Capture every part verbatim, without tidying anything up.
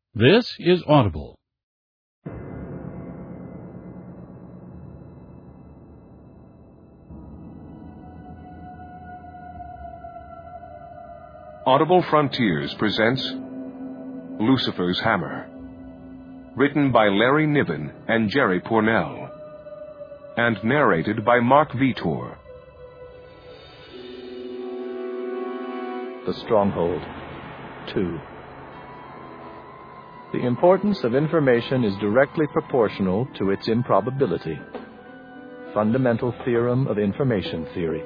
This is Audible. Audible Frontiers presents Lucifer's Hammer, written by Larry Niven and Jerry Pournelle, and narrated by Mark Vitor. The Stronghold, two. The importance of information is directly proportional to its improbability. Fundamental theorem of information theory.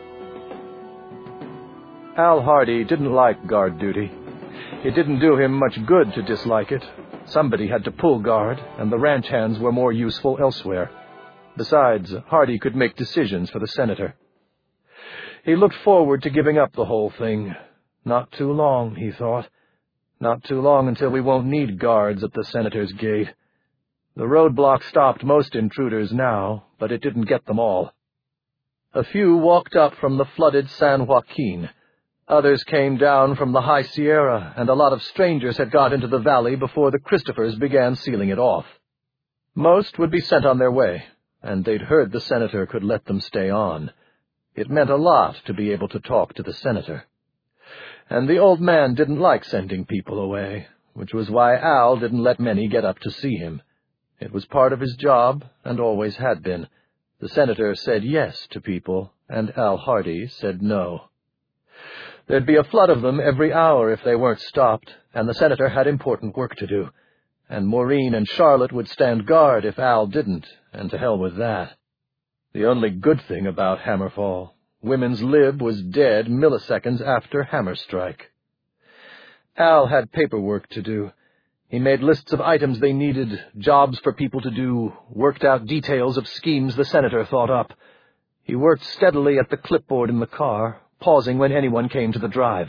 Al Hardy didn't like guard duty. It didn't do him much good to dislike it. Somebody had to pull guard, and the ranch hands were more useful elsewhere. Besides, Hardy could make decisions for the senator. He looked forward to giving up the whole thing. Not too long, he thought. Not too long until we won't need guards at the senator's gate. The roadblock stopped most intruders now, but it didn't get them all. A few walked up from the flooded San Joaquin. Others came down from the High Sierra, and a lot of strangers had got into the valley before the Christophers began sealing it off. Most would be sent on their way, and they'd heard the senator could let them stay on. It meant a lot to be able to talk to the senator. And the old man didn't like sending people away, which was why Al didn't let many get up to see him. It was part of his job, and always had been. The senator said yes to people, and Al Hardy said no. There'd be a flood of them every hour if they weren't stopped, and the senator had important work to do. And Maureen and Charlotte would stand guard if Al didn't, and to hell with that. The only good thing about Hammerfall, Women's Lib was dead milliseconds after Hammer Strike. Al had paperwork to do. He made lists of items they needed, jobs for people to do, worked out details of schemes the senator thought up. He worked steadily at the clipboard in the car, pausing when anyone came to the drive.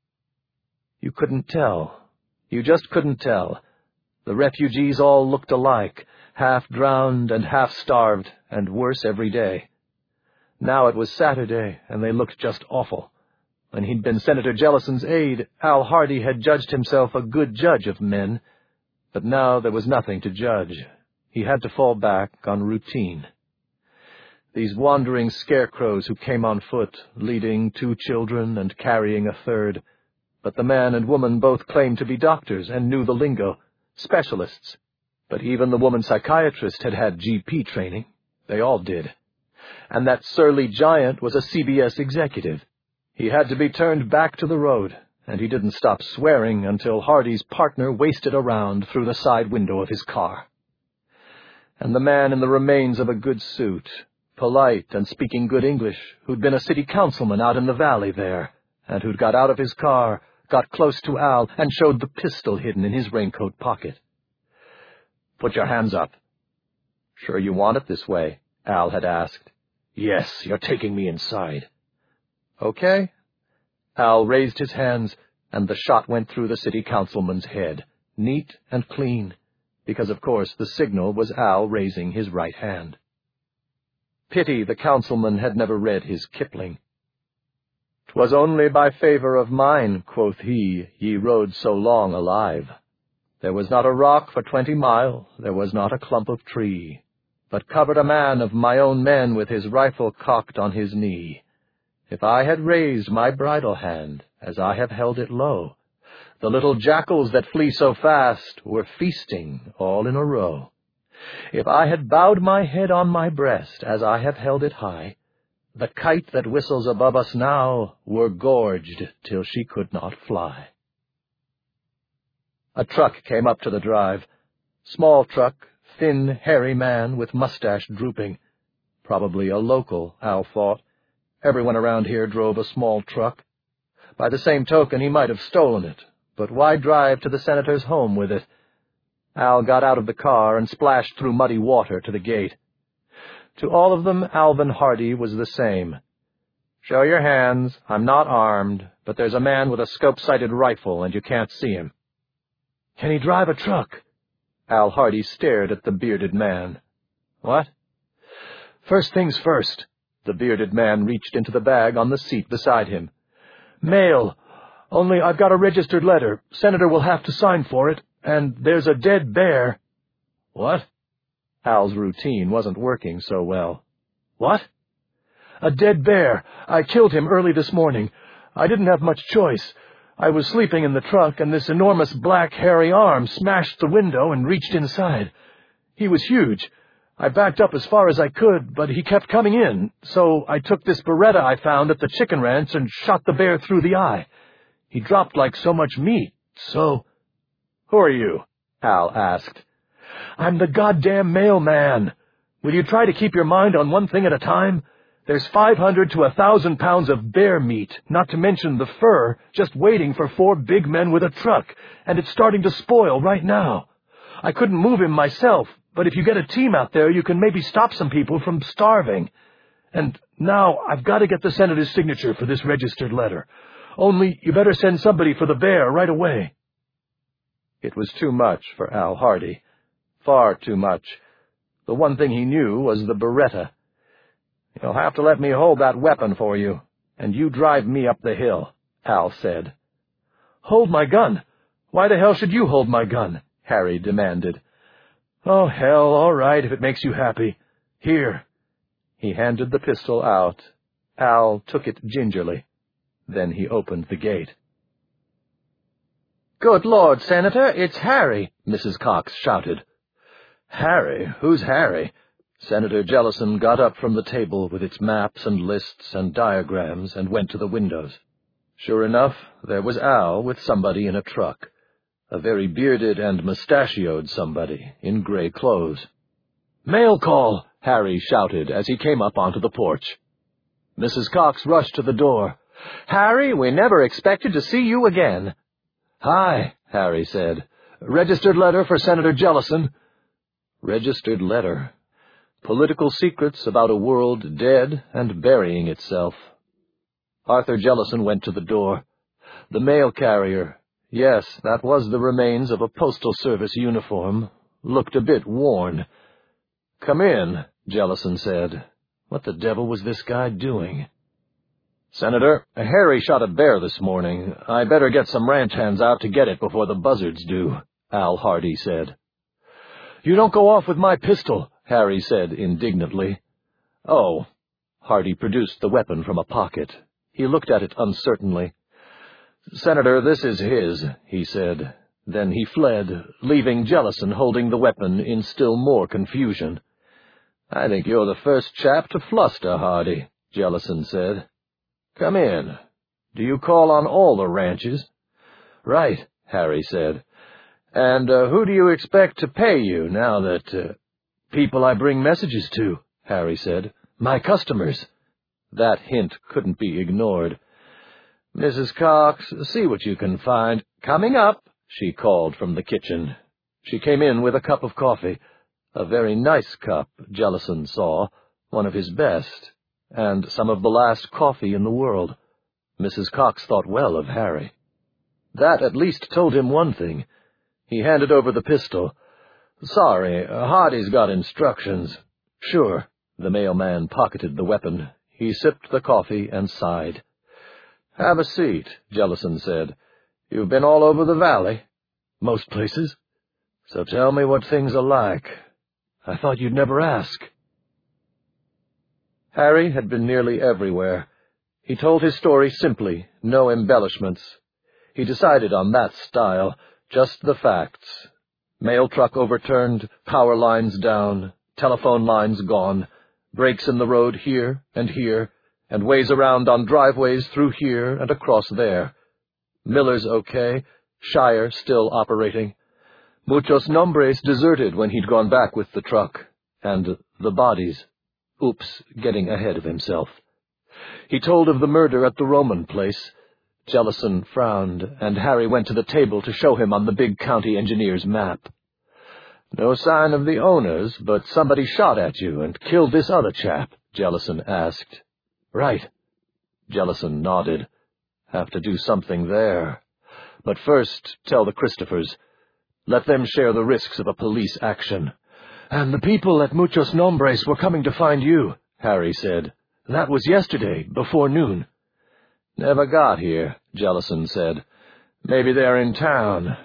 You couldn't tell. You just couldn't tell. The refugees all looked alike, half drowned and half starved, and worse every day. Now it was Saturday, and they looked just awful. When he'd been Senator Jellison's aide, Al Hardy had judged himself a good judge of men. But now there was nothing to judge. He had to fall back on routine. These wandering scarecrows who came on foot, leading two children and carrying a third. But the man and woman both claimed to be doctors and knew the lingo, specialists. But even the woman psychiatrist had had G P training. They all did. And that surly giant was a C B S executive. He had to be turned back to the road, and he didn't stop swearing until Hardy's partner wasted around through the side window of his car. And the man in the remains of a good suit, polite and speaking good English, who'd been a city councilman out in the valley there, and who'd got out of his car, got close to Al, and showed the pistol hidden in his raincoat pocket. "Put your hands up." "Sure you want it this way?" Al had asked. "Yes, you're taking me inside." "Okay." Al raised his hands, and the shot went through the city councilman's head, neat and clean, because of course the signal was Al raising his right hand. Pity the councilman had never read his Kipling. "'Twas only by favor of mine," quoth he, "ye rode so long alive. There was not a rock for twenty mile, there was not a clump of tree, but covered a man of my own men with his rifle cocked on his knee. If I had raised my bridle hand, as I have held it low, the little jackals that flee so fast were feasting all in a row. If I had bowed my head on my breast, as I have held it high, the kite that whistles above us now were gorged till she could not fly." A truck came up to the drive. Small truck, thin, hairy man with mustache drooping. Probably a local, Al thought. Everyone around here drove a small truck. By the same token, he might have stolen it, but why drive to the senator's home with it? Al got out of the car and splashed through muddy water to the gate. To all of them, Alvin Hardy was the same. "Show your hands. I'm not armed, but there's a man with a scope-sighted rifle, and you can't see him." "Can he drive a truck?" Al Hardy stared at the bearded man. "What?" "First things first." The bearded man reached into the bag on the seat beside him. "Mail. Only I've got a registered letter. Senator will have to sign for it, and there's a dead bear." "What?" Al's routine wasn't working so well. "What?" "A dead bear. I killed him early this morning. I didn't have much choice. I was sleeping in the truck, and this enormous black, hairy arm smashed the window and reached inside. He was huge. I backed up as far as I could, but he kept coming in, so I took this Beretta I found at the chicken ranch and shot the bear through the eye. He dropped like so much meat, so—" "Who are you?" Al asked. "I'm the goddamn mailman. Will you try to keep your mind on one thing at a time? There's five hundred to a thousand pounds of bear meat, not to mention the fur, just waiting for four big men with a truck, and it's starting to spoil right now. I couldn't move him myself, but if you get a team out there, you can maybe stop some people from starving. And now I've got to get the senator's signature for this registered letter. Only you better send somebody for the bear right away." It was too much for Al Hardy. Far too much. The one thing he knew was the Beretta. "You'll have to let me hold that weapon for you, and you drive me up the hill," Al said. "Hold my gun? Why the hell should you hold my gun?" Harry demanded. "Oh, hell, all right, if it makes you happy. Here." He handed the pistol out. Al took it gingerly. Then he opened the gate. "Good Lord, Senator, it's Harry," Missus Cox shouted. "Harry? Who's Harry?" Senator Jellison got up from the table with its maps and lists and diagrams and went to the windows. Sure enough, there was Al with somebody in a truck. A very bearded and mustachioed somebody in gray clothes. "Mail call!" Harry shouted as he came up onto the porch. Missus Cox rushed to the door. "Harry, we never expected to see you again." "Hi," Harry said. "Registered letter for Senator Jellison." Registered letter. Political secrets about a world dead and burying itself. Arthur Jellison went to the door. The mail carrier, yes, that was the remains of a postal service uniform, looked a bit worn. "Come in," Jellison said. What the devil was this guy doing? "Senator, Harry shot a bear this morning. I better get some ranch hands out to get it before the buzzards do," Al Hardy said. "You don't go off with my pistol," Harry said indignantly. "Oh." Hardy produced the weapon from a pocket. He looked at it uncertainly. "Senator, this is his," he said. Then he fled, leaving Jellison holding the weapon in still more confusion. "I think you're the first chap to fluster, Hardy," Jellison said. "Come in. Do you call on all the ranches?" "Right," Harry said. "And uh, who do you expect to pay you now that—" uh, "People I bring messages to," Harry said. "My customers." That hint couldn't be ignored. "Missus Cox, see what you can find." "Coming up," she called from the kitchen. She came in with a cup of coffee. A very nice cup, Jellison saw, one of his best, and some of the last coffee in the world. Missus Cox thought well of Harry. That at least told him one thing. He handed over the pistol. "Sorry, Hardy's got instructions." "Sure." The mailman pocketed the weapon. He sipped the coffee and sighed. "Have a seat," Jellison said. "You've been all over the valley?" "Most places." "So tell me what things are like." "I thought you'd never ask." Harry had been nearly everywhere. He told his story simply, no embellishments. He decided on that style, just the facts. Mail truck overturned, power lines down, telephone lines gone, breaks in the road here and here, and ways around on driveways through here and across there. Miller's okay, Shire still operating. Muchos Nombres deserted when he'd gone back with the truck. And the bodies. Oops, getting ahead of himself. He told of the murder at the Roman place. Jellison frowned, and Harry went to the table to show him on the big county engineer's map. "No sign of the owners, but somebody shot at you and killed this other chap?" Jellison asked. "Right." Jellison nodded. "Have to do something there. But first, tell the Christophers. Let them share the risks of a police action." "And the people at Muchos Nombres were coming to find you," Harry said. "That was yesterday, before noon." "Never got here," Jellison said. "Maybe they're in town.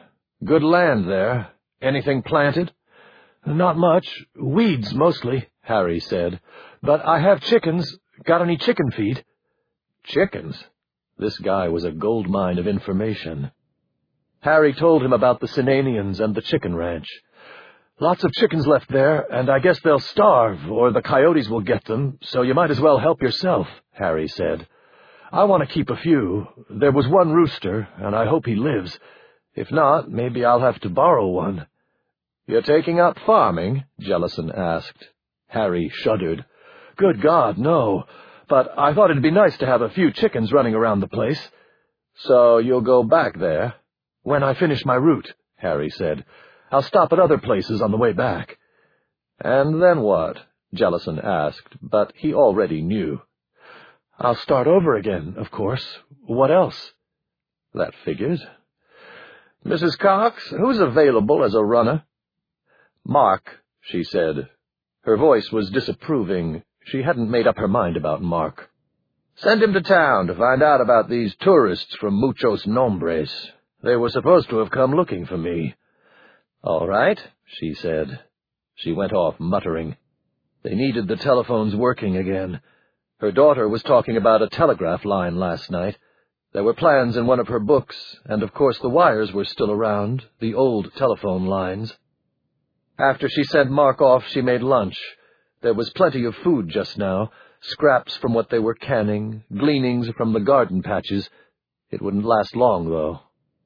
Good land there. Anything planted? Not much. Weeds, mostly, Harry said. But I have chickens. Got any chicken feed? Chickens? This guy was a gold mine of information. Harry told him about the Sinanians and the chicken ranch. Lots of chickens left there, and I guess they'll starve, or the coyotes will get them, so you might as well help yourself, Harry said. I want to keep a few. There was one rooster, and I hope he lives. If not, maybe I'll have to borrow one. You're taking up farming? Jellison asked. Harry shuddered. Good God, no. But I thought it'd be nice to have a few chickens running around the place. So you'll go back there? When I finish my route, Harry said. I'll stop at other places on the way back. And then what? Jellison asked, but he already knew. I'll start over again, of course. What else? That figures. Missus Cox, who's available as a runner? Mark, she said. Her voice was disapproving. She hadn't made up her mind about Mark. Send him to town to find out about these tourists from Muchos Nombres. They were supposed to have come looking for me. All right, she said. She went off muttering. They needed the telephones working again. Her daughter was talking about a telegraph line last night. There were plans in one of her books, and of course the wires were still around, the old telephone lines. After she sent Mark off, she made lunch. There was plenty of food just now, scraps from what they were canning, gleanings from the garden patches. It wouldn't last long, though.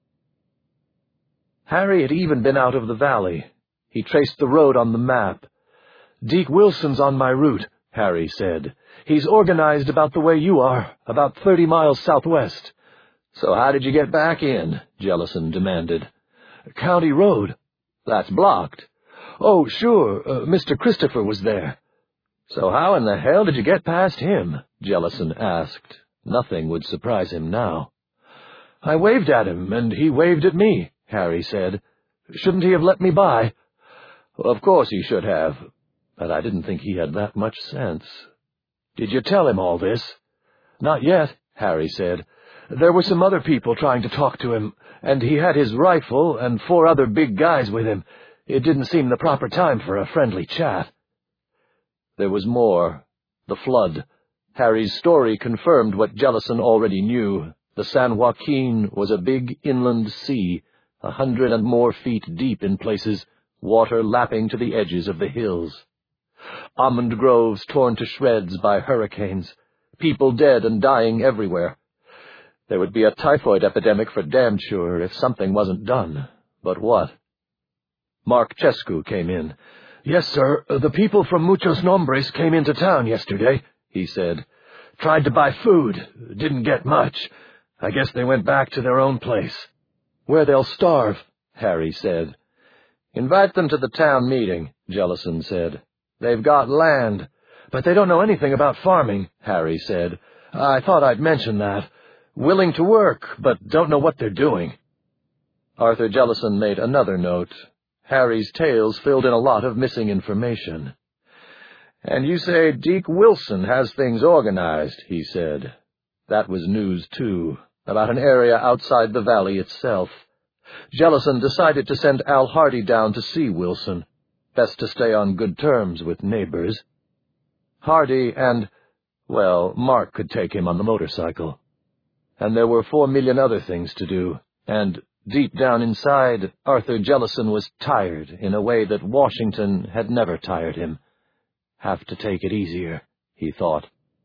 Harry had even been out of the valley. He traced the road on the map. Deke Wilson's on my route, Harry said. He's organized about the way you are, about thirty miles southwest. So how did you get back in? Jellison demanded. County Road. That's blocked. Oh, sure, uh, Mister Christopher was there. So how in the hell did you get past him? Jellison asked. Nothing would surprise him now. I waved at him, and he waved at me, Harry said. Shouldn't he have let me by? Well, of course he should have, but I didn't think he had that much sense. Did you tell him all this? Not yet, Harry said. There were some other people trying to talk to him, and he had his rifle and four other big guys with him. It didn't seem the proper time for a friendly chat. There was more. The flood. Harry's story confirmed what Jellison already knew. The San Joaquin was a big inland sea, a hundred and more feet deep in places, water lapping to the edges of the hills. Almond groves torn to shreds by hurricanes, people dead and dying everywhere. There would be a typhoid epidemic for damn sure if something wasn't done. But what? Mark Chescu came in. Yes, sir, the people from Muchos Nombres came into town yesterday, he said. Tried to buy food. Didn't get much. I guess they went back to their own place. Where they'll starve, Harry said. Invite them to the town meeting, Jellison said. They've got land, but they don't know anything about farming, Harry said. I thought I'd mention that. Willing to work, but don't know what they're doing. Arthur Jellison made another note. Harry's tales filled in a lot of missing information. And you say Deke Wilson has things organized, he said. That was news, too, about an area outside the valley itself. Jellison decided to send Al Hardy down to see Wilson. Best to stay on good terms with neighbors. Hardy and, well, Mark could take him on the motorcycle. And there were four million other things to do, and deep down inside, Arthur Jellison was tired in a way that Washington had never tired him. Have to take it easier, he thought.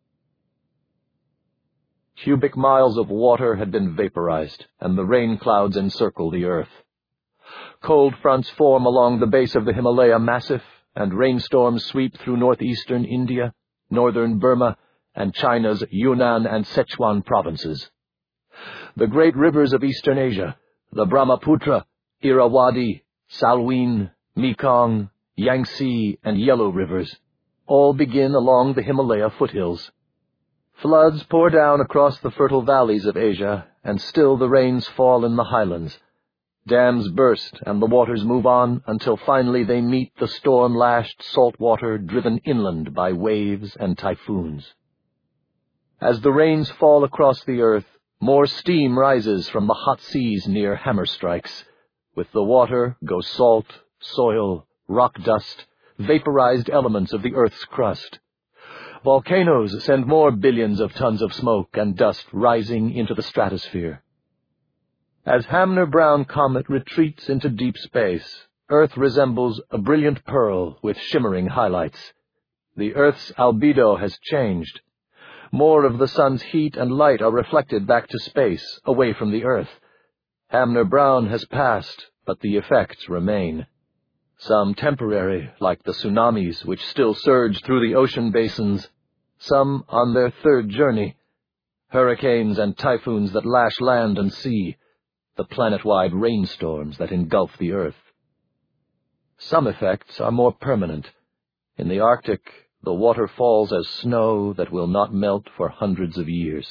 Cubic miles of water had been vaporized, and the rain clouds encircle the earth. Cold fronts form along the base of the Himalaya Massif, and rainstorms sweep through northeastern India, northern Burma, and China's Yunnan and Sichuan provinces. The great rivers of eastern Asia, the Brahmaputra, Irrawaddy, Salween, Mekong, Yangtze, and Yellow rivers, all begin along the Himalaya foothills. Floods pour down across the fertile valleys of Asia, and still the rains fall in the highlands. Dams burst, and the waters move on until finally they meet the storm-lashed salt water driven inland by waves and typhoons. As the rains fall across the earth, more steam rises from the hot seas near hammer strikes. With the water go salt, soil, rock dust, vaporized elements of the Earth's crust. Volcanoes send more billions of tons of smoke and dust rising into the stratosphere. As Hamner-Brown comet retreats into deep space, Earth resembles a brilliant pearl with shimmering highlights. The Earth's albedo has changed. More of the sun's heat and light are reflected back to space, away from the Earth. Hamner-Brown has passed, but the effects remain. Some temporary, like the tsunamis which still surge through the ocean basins, some on their third journey, hurricanes and typhoons that lash land and sea, the planet-wide rainstorms that engulf the Earth. Some effects are more permanent. In the Arctic, the water falls as snow that will not melt for hundreds of years.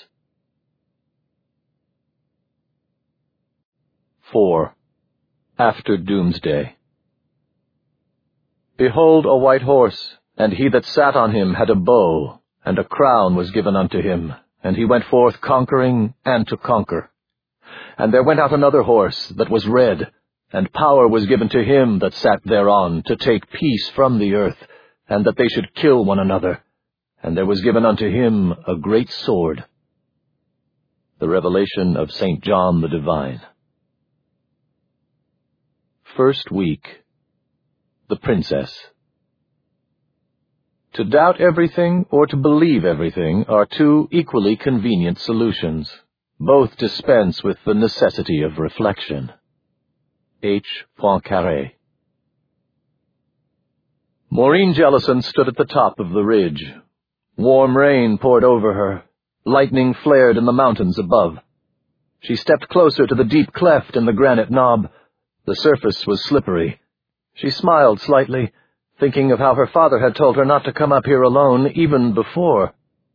four. After Doomsday. Behold a white horse, and he that sat on him had a bow, and a crown was given unto him, and he went forth conquering and to conquer. And there went out another horse that was red, and power was given to him that sat thereon to take peace from the earth, and that they should kill one another. And there was given unto him a great sword. The Revelation of Saint John the Divine. First week. The Princess. To doubt everything or to believe everything are two equally convenient solutions. Both dispense with the necessity of reflection. H. Poincaré. Maureen Jellison stood at the top of the ridge. Warm rain poured over her. Lightning flared in the mountains above. She stepped closer to the deep cleft in the granite knob. The surface was slippery. She smiled slightly, thinking of how her father had told her not to come up here alone even before.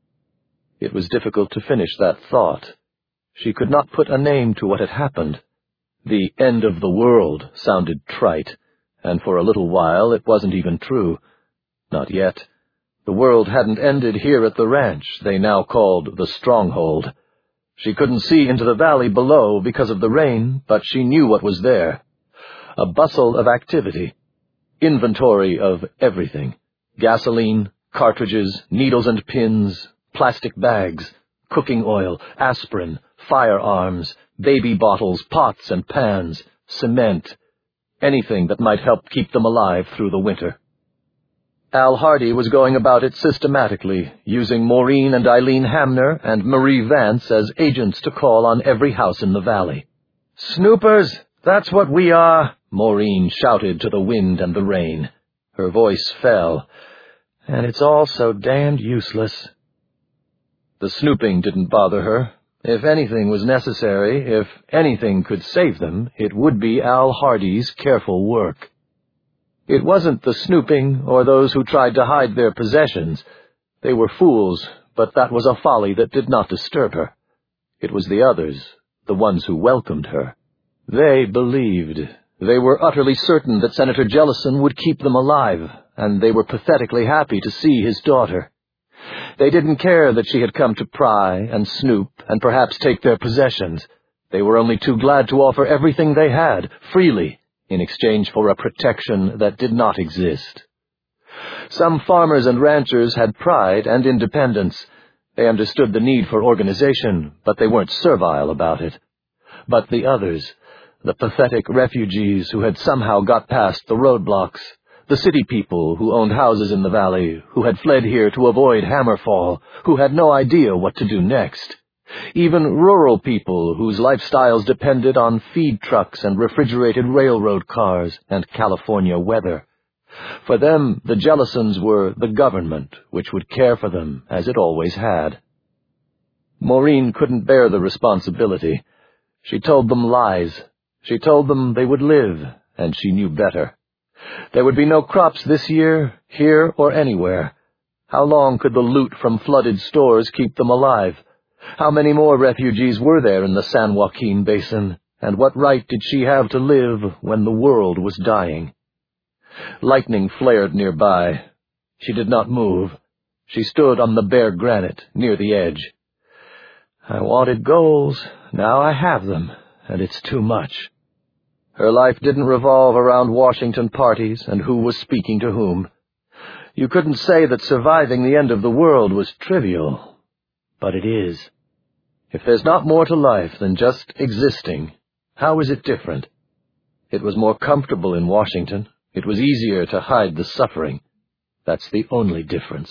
It was difficult to finish that thought. She could not put a name to what had happened. The end of the world sounded trite, and for a little while it wasn't even true. Not yet. The world hadn't ended here at the ranch they now called the Stronghold. She couldn't see into the valley below because of the rain, but she knew what was there. A bustle of activity. Inventory of everything. Gasoline, cartridges, needles and pins, plastic bags, cooking oil, aspirin, firearms, baby bottles, pots and pans, cement, anything that might help keep them alive through the winter. Al Hardy was going about it systematically, using Maureen and Eileen Hamner and Marie Vance as agents to call on every house in the valley. "Snoopers, that's what we are," Maureen shouted to the wind and the rain. Her voice fell. "And it's all so damned useless." The snooping didn't bother her. If anything was necessary, if anything could save them, it would be Al Hardy's careful work. It wasn't the snooping or those who tried to hide their possessions. They were fools, but that was a folly that did not disturb her. It was the others, the ones who welcomed her. They believed. They were utterly certain that Senator Jellison would keep them alive, and they were pathetically happy to see his daughter. They didn't care that she had come to pry and snoop and perhaps take their possessions. They were only too glad to offer everything they had, freely, in exchange for a protection that did not exist. Some farmers and ranchers had pride and independence. They understood the need for organization, but they weren't servile about it. But the others, the pathetic refugees who had somehow got past the roadblocks, the city people who owned houses in the valley, who had fled here to avoid Hammerfall, who had no idea what to do next. Even rural people whose lifestyles depended on feed trucks and refrigerated railroad cars and California weather. For them, the Jellisons were the government, which would care for them, as it always had. Maureen couldn't bear the responsibility. She told them lies. She told them they would live, and she knew better. There would be no crops this year, here or anywhere. How long could the loot from flooded stores keep them alive? How many more refugees were there in the San Joaquin Basin, and what right did she have to live when the world was dying? Lightning flared nearby. She did not move. She stood on the bare granite near the edge. "I wanted goals. Now I have them, and it's too much." Her life didn't revolve around Washington parties and who was speaking to whom. You couldn't say that surviving the end of the world was trivial, but it is. If there's not more to life than just existing, how is it different? It was more comfortable in Washington. It was easier to hide the suffering. That's the only difference.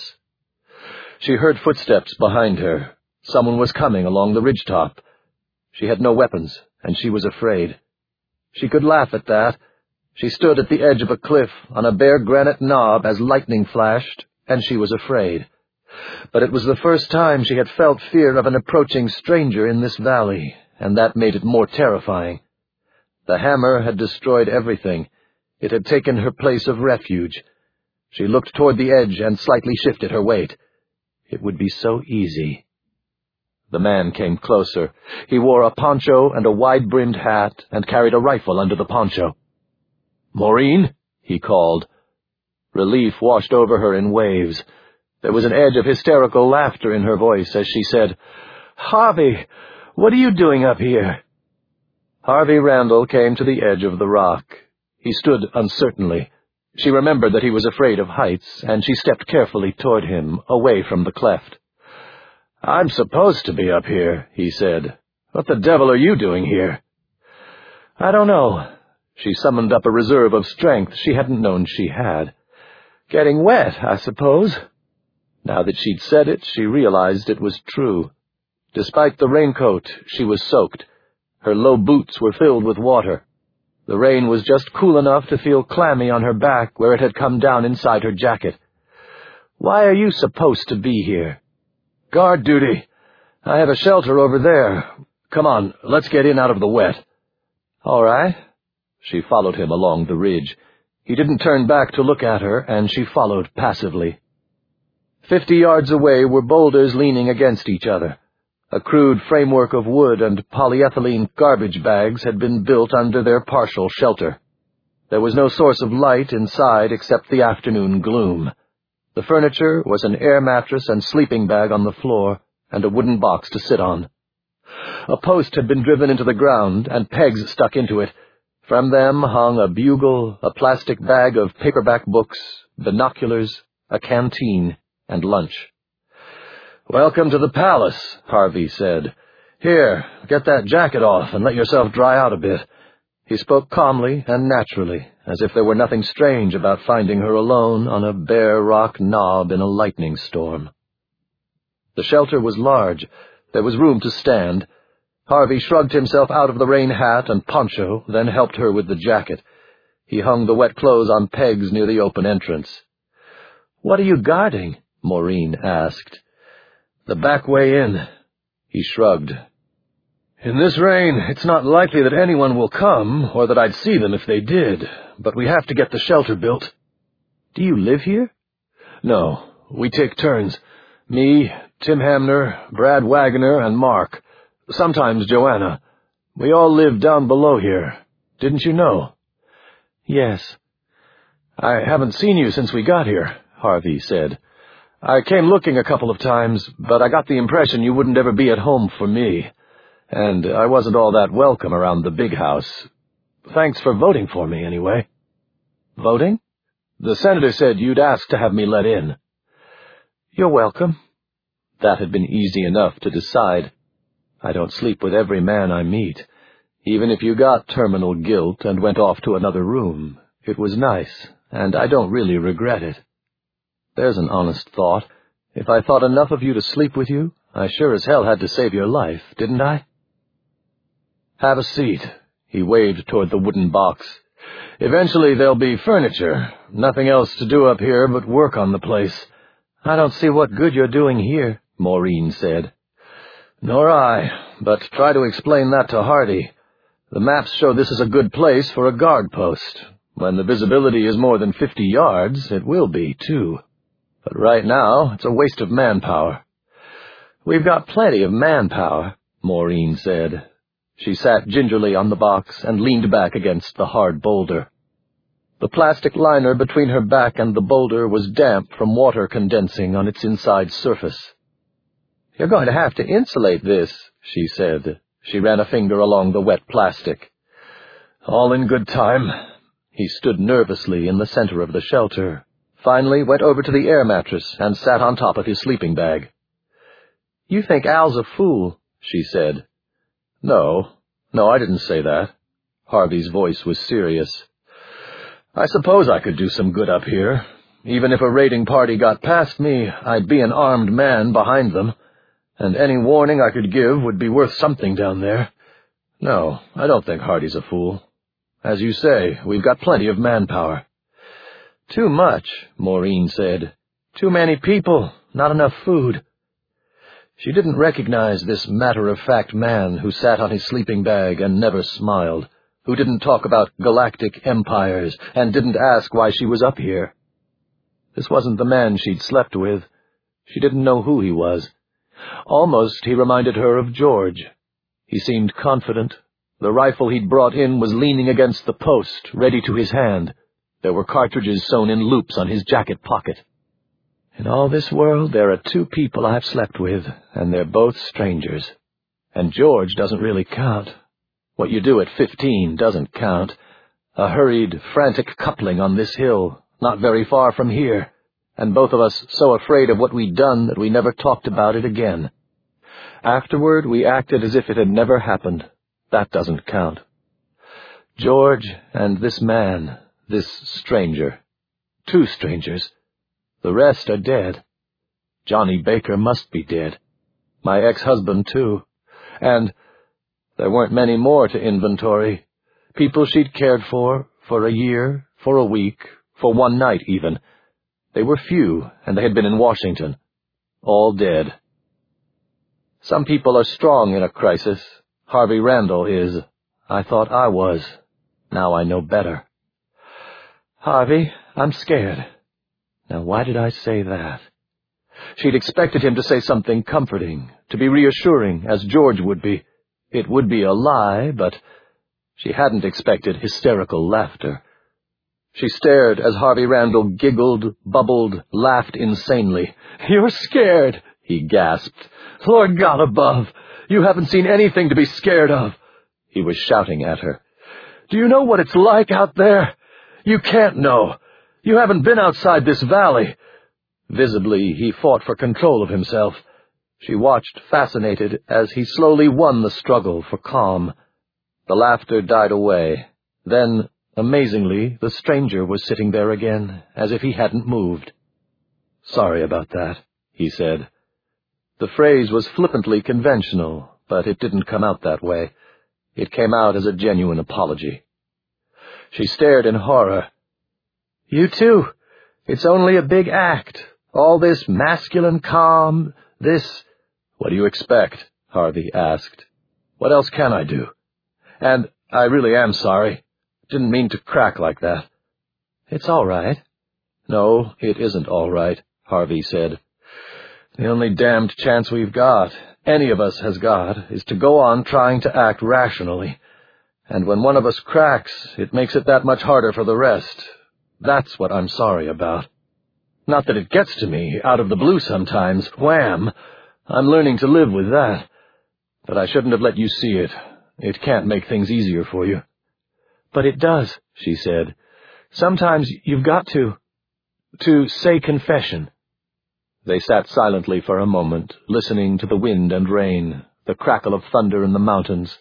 She heard footsteps behind her. Someone was coming along the ridgetop. She had no weapons, and she was afraid. She could laugh at that. She stood at the edge of a cliff on a bare granite knob as lightning flashed, and she was afraid. But it was the first time she had felt fear of an approaching stranger in this valley, and that made it more terrifying. The hammer had destroyed everything. It had taken her place of refuge. She looked toward the edge and slightly shifted her weight. It would be so easy. The man came closer. He wore a poncho and a wide-brimmed hat and carried a rifle under the poncho. "Maureen?" he called. Relief washed over her in waves. There was an edge of hysterical laughter in her voice as she said, "Harvey, what are you doing up here?" Harvey Randall came to the edge of the rock. He stood uncertainly. She remembered that he was afraid of heights, and she stepped carefully toward him, away from the cleft. "I'm supposed to be up here," he said. "What the devil are you doing here?" "I don't know." She summoned up a reserve of strength she hadn't known she had. "Getting wet, I suppose." Now that she'd said it, she realized it was true. Despite the raincoat, she was soaked. Her low boots were filled with water. The rain was just cool enough to feel clammy on her back where it had come down inside her jacket. "Why are you supposed to be here?" "Guard duty. I have a shelter over there. Come on, let's get in out of the wet." "All right." She followed him along the ridge. He didn't turn back to look at her, and she followed passively. Fifty yards away were boulders leaning against each other. A crude framework of wood and polyethylene garbage bags had been built under their partial shelter. There was no source of light inside except the afternoon gloom. The furniture was an air mattress and sleeping bag on the floor, and a wooden box to sit on. A post had been driven into the ground, and pegs stuck into it. From them hung a bugle, a plastic bag of paperback books, binoculars, a canteen, and lunch. "Welcome to the palace," Harvey said. "Here, get that jacket off and let yourself dry out a bit." He spoke calmly and naturally, as if there were nothing strange about finding her alone on a bare rock knob in a lightning storm. The shelter was large. There was room to stand. Harvey shrugged himself out of the rain hat and poncho, then helped her with the jacket. He hung the wet clothes on pegs near the open entrance. "What are you guarding?" Maureen asked. "The back way in." He shrugged. "In this rain, it's not likely that anyone will come, or that I'd see them if they did, but we have to get the shelter built." "Do you live here?" "No, we take turns. Me, Tim Hamner, Brad Wagner, and Mark. Sometimes Joanna. We all live down below here. Didn't you know?" "Yes." "I haven't seen you since we got here," Harvey said. "I came looking a couple of times, but I got the impression you wouldn't ever be at home for me. And I wasn't all that welcome around the big house. Thanks for voting for me, anyway." "Voting?" "The senator said you'd ask to have me let in." "You're welcome." That had been easy enough to decide. I don't sleep with every man I meet. Even if you got terminal guilt and went off to another room, it was nice, and I don't really regret it. There's an honest thought. If I thought enough of you to sleep with you, I sure as hell had to save your life, didn't I? "Have a seat." He waved toward the wooden box. "Eventually there'll be furniture. Nothing else to do up here but work on the place." "I don't see what good you're doing here," Maureen said. "Nor I, but try to explain that to Hardy. The maps show this is a good place for a guard post. When the visibility is more than fifty yards, it will be, too. But right now, it's a waste of manpower." "We've got plenty of manpower," Maureen said. She sat gingerly on the box and leaned back against the hard boulder. The plastic liner between her back and the boulder was damp from water condensing on its inside surface. "You're going to have to insulate this," she said. She ran a finger along the wet plastic. All in good time. He stood nervously in the center of the shelter, finally went over to the air mattress and sat on top of his sleeping bag. "You think Al's a fool," she said. No, no, I didn't say that." Harvey's voice was serious. "I suppose I could do some good up here. Even if a raiding party got past me, I'd be an armed man behind them, and any warning I could give would be worth something down there. No, I don't think Hardy's a fool. As you say, we've got plenty of manpower." "Too much," Maureen said. "Too many people, not enough food." She didn't recognize this matter-of-fact man who sat on his sleeping bag and never smiled, who didn't talk about galactic empires and didn't ask why she was up here. This wasn't the man she'd slept with. She didn't know who he was. Almost he reminded her of George. He seemed confident. The rifle he'd brought in was leaning against the post, ready to his hand. There were cartridges sewn in loops on his jacket pocket. "In all this world, there are two people I've slept with, and they're both strangers. And George doesn't really count. What you do at fifteen doesn't count. A hurried, frantic coupling on this hill, not very far from here, and both of us so afraid of what we'd done that we never talked about it again. Afterward, we acted as if it had never happened. That doesn't count. George and this man, this stranger. Two strangers. The rest are dead. Johnny Baker must be dead. My ex-husband, too. And there weren't many more to inventory. People she'd cared for, for a year, for a week, for one night even. They were few, and they had been in Washington. All dead. Some people are strong in a crisis. Harvey Randall is. I thought I was. Now I know better. Harvey, I'm scared. Now why did I say that? She'd expected him to say something comforting, to be reassuring, as George would be. It would be a lie, but she hadn't expected hysterical laughter. She stared as Harvey Randall giggled, bubbled, laughed insanely. "You're scared," he gasped. "Lord God above, you haven't seen anything to be scared of." He was shouting at her. "Do you know what it's like out there? You can't know. You haven't been outside this valley." Visibly, he fought for control of himself. She watched, fascinated, as he slowly won the struggle for calm. The laughter died away. Then, amazingly, the stranger was sitting there again, as if he hadn't moved. "Sorry about that," he said. The phrase was flippantly conventional, but it didn't come out that way. It came out as a genuine apology. She stared in horror. "You too. It's only a big act. All this masculine calm, this—" "What do you expect?" Harvey asked. "What else can I do? And I really am sorry. Didn't mean to crack like that." "It's all right." "No, it isn't all right," Harvey said. "The only damned chance we've got, any of us has got, is to go on trying to act rationally. And when one of us cracks, it makes it that much harder for the rest. That's what I'm sorry about. Not that it gets to me, out of the blue sometimes, wham! I'm learning to live with that. But I shouldn't have let you see it. It can't make things easier for you." "But it does," she said. "Sometimes you've got to, to say confession." They sat silently for a moment, listening to the wind and rain, the crackle of thunder in the mountains.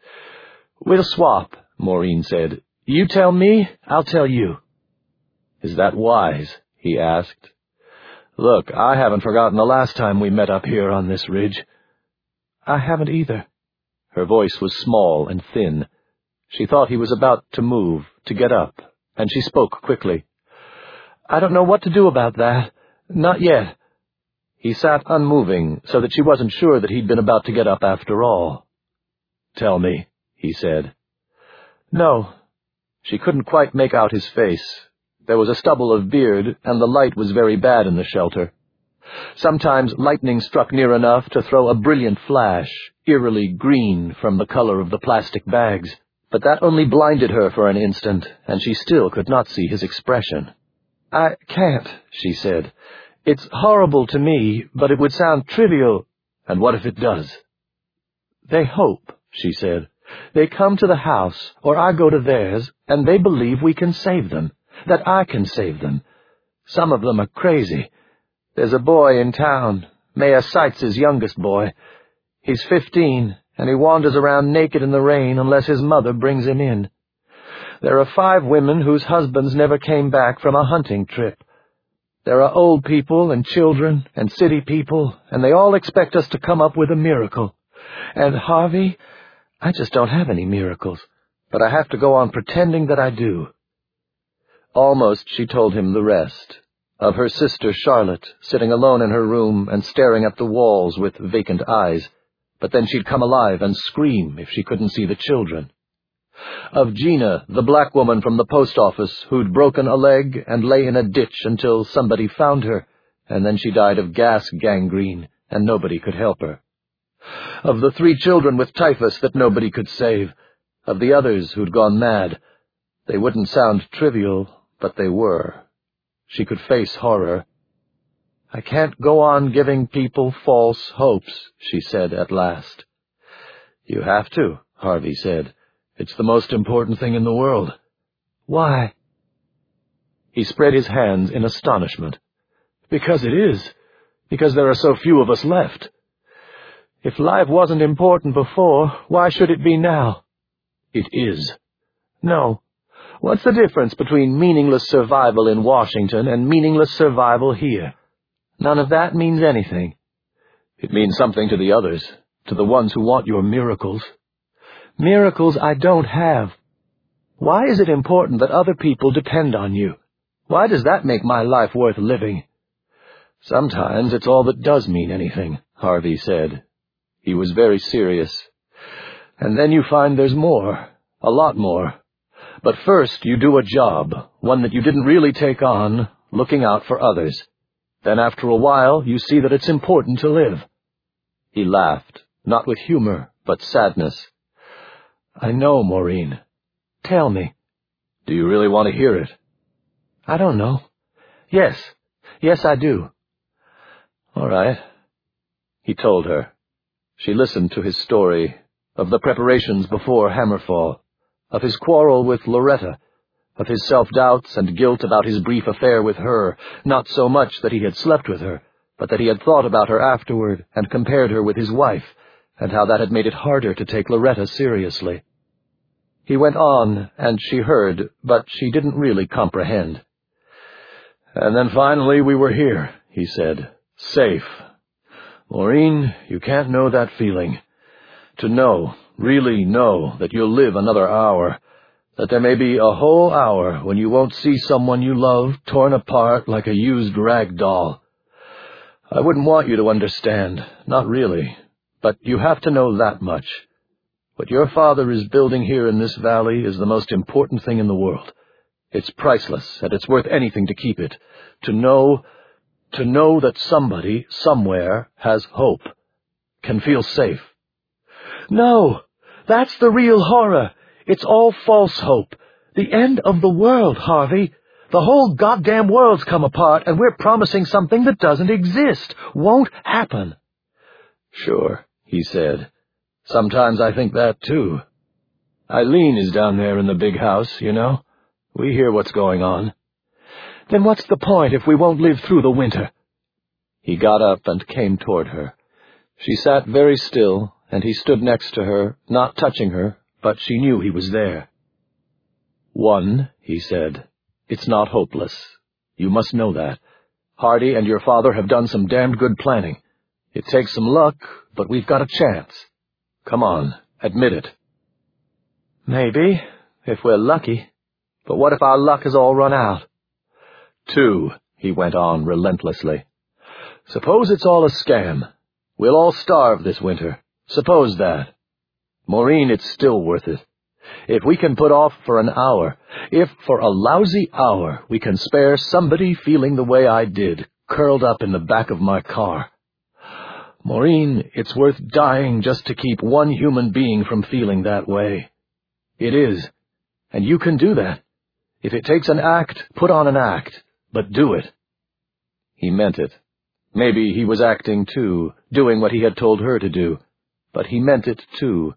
"We'll swap," Maureen said. "You tell me, I'll tell you." "Is that wise?" he asked. "Look, I haven't forgotten the last time we met up here on this ridge." "I haven't either." Her voice was small and thin. She thought he was about to move, to get up, and she spoke quickly. "I don't know what to do about that. Not yet." He sat unmoving, so that she wasn't sure that he'd been about to get up after all. "Tell me," he said. "No." She couldn't quite make out his face. There was a stubble of beard, and the light was very bad in the shelter. Sometimes lightning struck near enough to throw a brilliant flash, eerily green from the color of the plastic bags, but that only blinded her for an instant, and she still could not see his expression. "I can't," she said. "It's horrible to me, but it would sound trivial." "And what if it does?" "They hope," she said. They come to the house, or I go to theirs, and they believe we can save them, that I can save them. Some of them are crazy. There's a boy in town, Mayor Seitz's youngest boy. He's fifteen, and he wanders around naked in the rain unless his mother brings him in. There are five women whose husbands never came back from a hunting trip. There are old people and children and city people, and they all expect us to come up with a miracle. And, Harvey, I just don't have any miracles, but I have to go on pretending that I do. Almost she told him the rest, of her sister Charlotte, sitting alone in her room and staring at the walls with vacant eyes, but then she'd come alive and scream if she couldn't see the children. Of Gina, the black woman from the post office who'd broken a leg and lay in a ditch until somebody found her, and then she died of gas gangrene, and nobody could help her. Of the three children with typhus that nobody could save. Of the others who'd gone mad. They wouldn't sound trivial, but they were. She could face horror. I can't go on giving people false hopes, she said at last. You have to, Harvey said. It's the most important thing in the world. Why? He spread his hands in astonishment. Because it is. Because there are so few of us left. If life wasn't important before, why should it be now? It is. No. What's the difference between meaningless survival in Washington and meaningless survival here? None of that means anything. It means something to the others, to the ones who want your miracles. Miracles I don't have. Why is it important that other people depend on you? Why does that make my life worth living? Sometimes it's all that does mean anything, Harvey said. He was very serious. And then you find there's more, a lot more. But first you do a job, one that you didn't really take on, looking out for others. Then after a while you see that it's important to live. He laughed, not with humor, but sadness. I know, Maureen. Tell me. Do you really want to hear it? I don't know. Yes. Yes, I do. All right. He told her. She listened to his story, of the preparations before Hammerfall, of his quarrel with Loretta, of his self-doubts and guilt about his brief affair with her, not so much that he had slept with her, but that he had thought about her afterward and compared her with his wife, and how that had made it harder to take Loretta seriously. He went on, and she heard, but she didn't really comprehend. And then finally we were here, he said, safe. Maureen, you can't know that feeling. To know, really know, that you'll live another hour, that there may be a whole hour when you won't see someone you love torn apart like a used rag doll. I wouldn't want you to understand, not really. But you have to know that much. What your father is building here in this valley is the most important thing in the world. It's priceless, and it's worth anything to keep it. To know, to know that somebody, somewhere, has hope. Can feel safe. No, that's the real horror. It's all false hope. The end of the world, Harvey. The whole goddamn world's come apart, and we're promising something that doesn't exist. Won't happen. Sure. He said. Sometimes I think that, too. Eileen is down there in the big house, you know. We hear what's going on. Then what's the point if we won't live through the winter? He got up and came toward her. She sat very still, and he stood next to her, not touching her, but she knew he was there. One, he said, it's not hopeless. You must know that. Hardy and your father have done some damned good planning. It takes some luck, but we've got a chance. Come on, admit it. Maybe, if we're lucky. But what if our luck has all run out? Two, he went on relentlessly. Suppose it's all a scam. We'll all starve this winter. Suppose that. Maureen, it's still worth it. If we can put off for an hour, if for a lousy hour we can spare somebody feeling the way I did, curled up in the back of my car. Maureen, it's worth dying just to keep one human being from feeling that way. It is. And you can do that. If it takes an act, put on an act, but do it. He meant it. Maybe he was acting too, doing what he had told her to do. But he meant it too,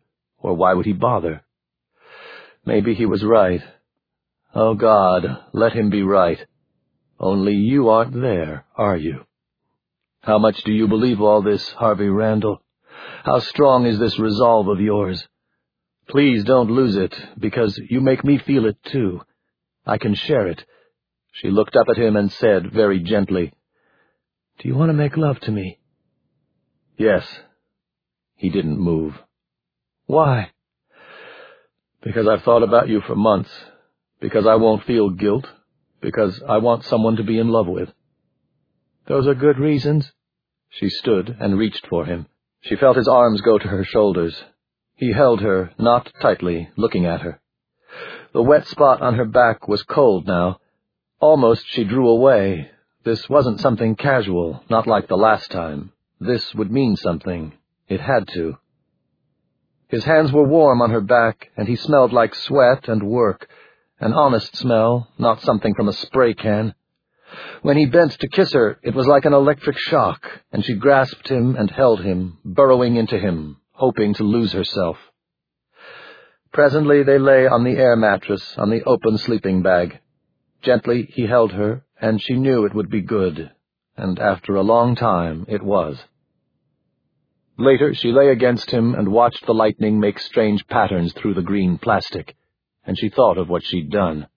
or why would he bother? Maybe he was right. Oh, God, let him be right. Only you aren't there, are you? How much do you believe all this, Harvey Randall? How strong is this resolve of yours? Please don't lose it, because you make me feel it too. I can share it. She looked up at him and said very gently, "Do you want to make love to me?" "Yes." He didn't move. "Why?" "Because I've thought about you for months. Because I won't feel guilt. Because I want someone to be in love with." "Those are good reasons." She stood and reached for him. She felt his arms go to her shoulders. He held her, not tightly, looking at her. The wet spot on her back was cold now. Almost she drew away. This wasn't something casual, not like the last time. This would mean something. It had to. His hands were warm on her back, and he smelled like sweat and work, an honest smell, not something from a spray can. When he bent to kiss her, it was like an electric shock, and she grasped him and held him, burrowing into him, hoping to lose herself. Presently they lay on the air mattress, on the open sleeping bag. Gently he held her, and she knew it would be good, and after a long time it was. Later she lay against him and watched the lightning make strange patterns through the green plastic, and she thought of what she'd done.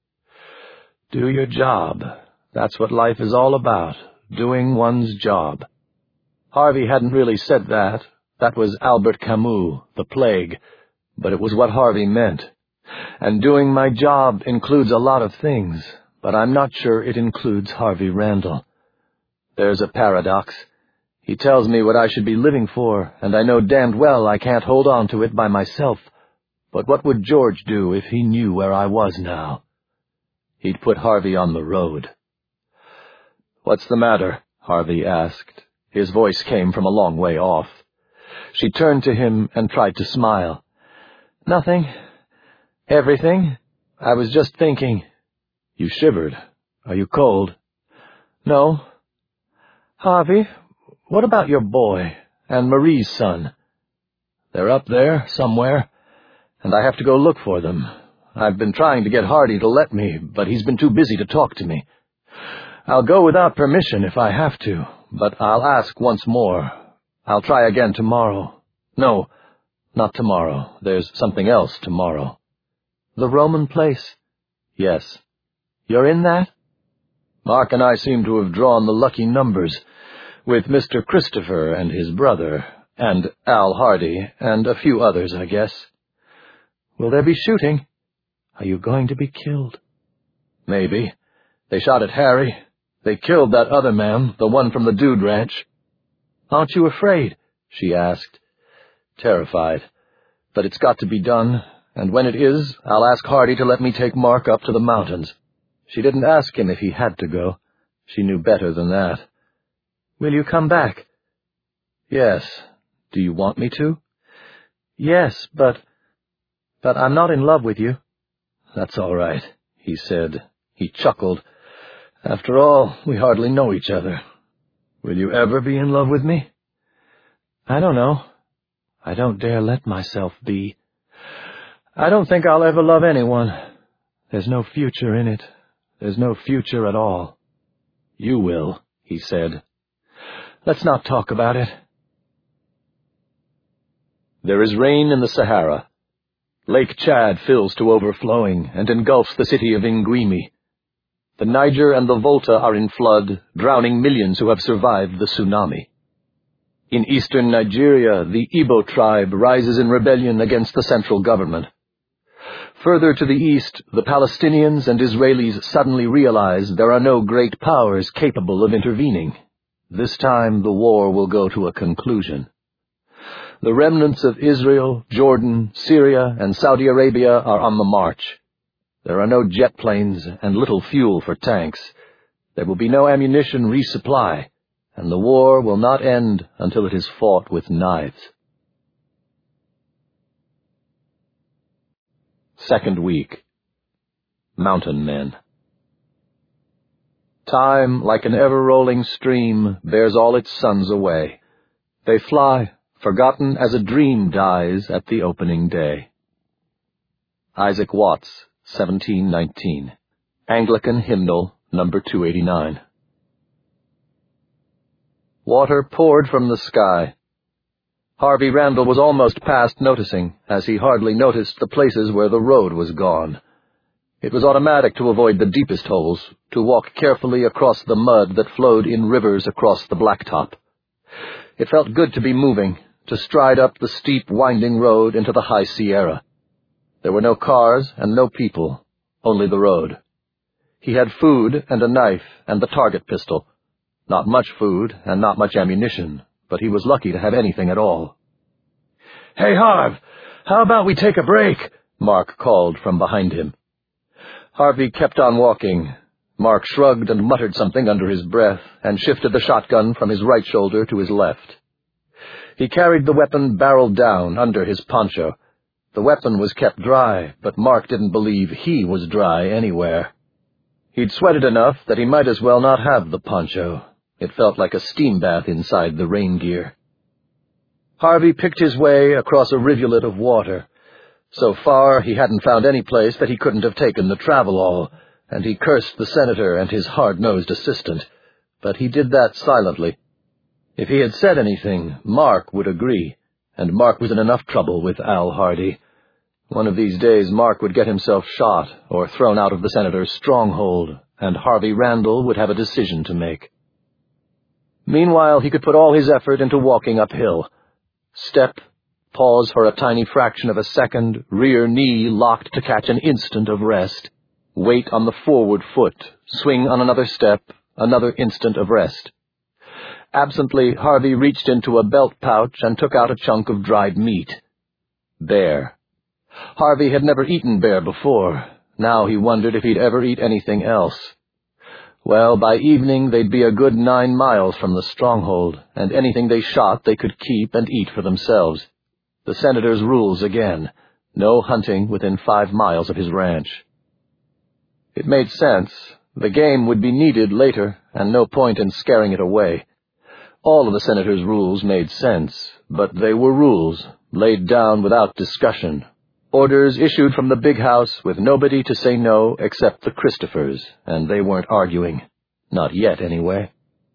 Do your job. That's what life is all about, doing one's job. Harvey hadn't really said that. That was Albert Camus, The Plague, but it was what Harvey meant. And doing my job includes a lot of things, but I'm not sure it includes Harvey Randall. There's a paradox. He tells me what I should be living for, and I know damned well I can't hold on to it by myself. But what would George do if he knew where I was now? He'd put Harvey on the road. "What's the matter?" Harvey asked. His voice came from a long way off. She turned to him and tried to smile. "Nothing. Everything. I was just thinking." "You shivered. Are you cold?" "No." "Harvey, what about your boy and Marie's son?" "They're up there, somewhere, and I have to go look for them. I've been trying to get Hardy to let me, but he's been too busy to talk to me. I'll go without permission if I have to, but I'll ask once more. I'll try again tomorrow. No, not tomorrow. There's something else tomorrow." "The Roman place?" "Yes." "You're in that?" "Mark and I seem to have drawn the lucky numbers, with Mister Christopher and his brother, and Al Hardy, and a few others, I guess." "Will there be shooting? Are you going to be killed?" "Maybe. They shot at Harry. They killed that other man, the one from the Dude Ranch." "Aren't you afraid?" she asked. "Terrified. But it's got to be done, and when it is, I'll ask Hardy to let me take Mark up to the mountains." She didn't ask him if he had to go. She knew better than that. "Will you come back?" "Yes. Do you want me to?" "Yes, but... but I'm not in love with you." "That's all right," he said. He chuckled. "After all, we hardly know each other. Will you ever be in love with me?" "I don't know. I don't dare let myself be. I don't think I'll ever love anyone. There's no future in it. There's no future at all." "You will," he said. "Let's not talk about it." There is rain in the Sahara. Lake Chad fills to overflowing and engulfs the city of Nguimi. The Niger and the Volta are in flood, drowning millions who have survived the tsunami. In eastern Nigeria, the Igbo tribe rises in rebellion against the central government. Further to the east, the Palestinians and Israelis suddenly realize there are no great powers capable of intervening. This time the war will go to a conclusion. The remnants of Israel, Jordan, Syria, and Saudi Arabia are on the march. There are no jet planes and little fuel for tanks. There will be no ammunition resupply, and the war will not end until it is fought with knives. Second week. Mountain Men. Time, like an ever-rolling stream, bears all its sons away. They fly, forgotten as a dream dies at the opening day. Isaac Watts, seventeen nineteen. Anglican Hymnal, number two eighty-nine. Water poured from the sky. Harvey Randall was almost past noticing, as he hardly noticed the places where the road was gone. It was automatic to avoid the deepest holes, to walk carefully across the mud that flowed in rivers across the blacktop. It felt good to be moving, to stride up the steep, winding road into the high Sierra. There were no cars and no people, only the road. He had food and a knife and the target pistol. Not much food and not much ammunition, but he was lucky to have anything at all. "Hey, Harv, how about we take a break?" Mark called from behind him. Harvey kept on walking. Mark shrugged and muttered something under his breath and shifted the shotgun from his right shoulder to his left. He carried the weapon barrel down under his poncho. The weapon was kept dry, but Mark didn't believe he was dry anywhere. He'd sweated enough that he might as well not have the poncho. It felt like a steam bath inside the rain gear. Harvey picked his way across a rivulet of water. So far, he hadn't found any place that he couldn't have taken the travel-all, and he cursed the senator and his hard-nosed assistant. But he did that silently. If he had said anything, Mark would agree, and Mark was in enough trouble with Al Hardy. One of these days, Mark would get himself shot or thrown out of the senator's stronghold, and Harvey Randall would have a decision to make. Meanwhile, he could put all his effort into walking uphill. Step, pause for a tiny fraction of a second, rear knee locked to catch an instant of rest. Weight on the forward foot, swing on another step, another instant of rest. Absently, Harvey reached into a belt pouch and took out a chunk of dried meat. Bear. Harvey had never eaten bear before. Now he wondered if he'd ever eat anything else. Well, by evening they'd be a good nine miles from the stronghold, and anything they shot they could keep and eat for themselves. The senator's rules again. No hunting within five miles of his ranch. It made sense. The game would be needed later, and no point in scaring it away. All of the senator's rules made sense, but they were rules, laid down without discussion. Orders issued from the big house with nobody to say no except the Christophers, and they weren't arguing. Not yet, anyway.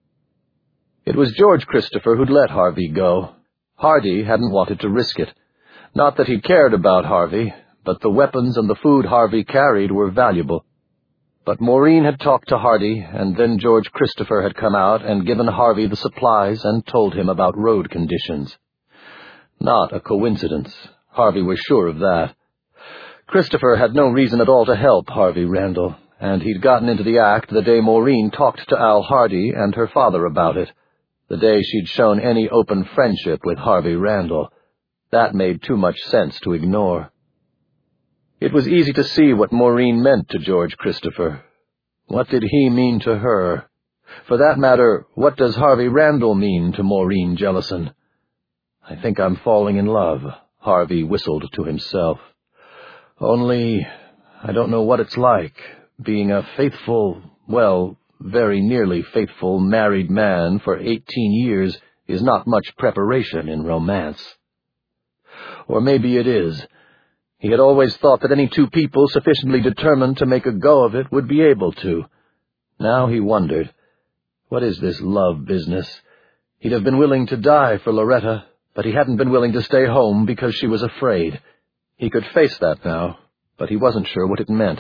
It was George Christopher who'd let Harvey go. Hardy hadn't wanted to risk it. Not that he cared about Harvey, but the weapons and the food Harvey carried were valuable. But Maureen had talked to Hardy, and then George Christopher had come out and given Harvey the supplies and told him about road conditions. Not a coincidence. Harvey was sure of that. Christopher had no reason at all to help Harvey Randall, and he'd gotten into the act the day Maureen talked to Al Hardy and her father about it, the day she'd shown any open friendship with Harvey Randall. That made too much sense to ignore. It was easy to see what Maureen meant to George Christopher. What did he mean to her? For that matter, what does Harvey Randall mean to Maureen Jellison? "I think I'm falling in love," Harvey whistled to himself. "Only, I don't know what it's like, being a faithful, well, very nearly faithful married man for eighteen years is not much preparation in romance." Or maybe it is. He had always thought that any two people sufficiently determined to make a go of it would be able to. Now he wondered, what is this love business? He'd have been willing to die for Loretta, but he hadn't been willing to stay home because she was afraid. He could face that now, but he wasn't sure what it meant.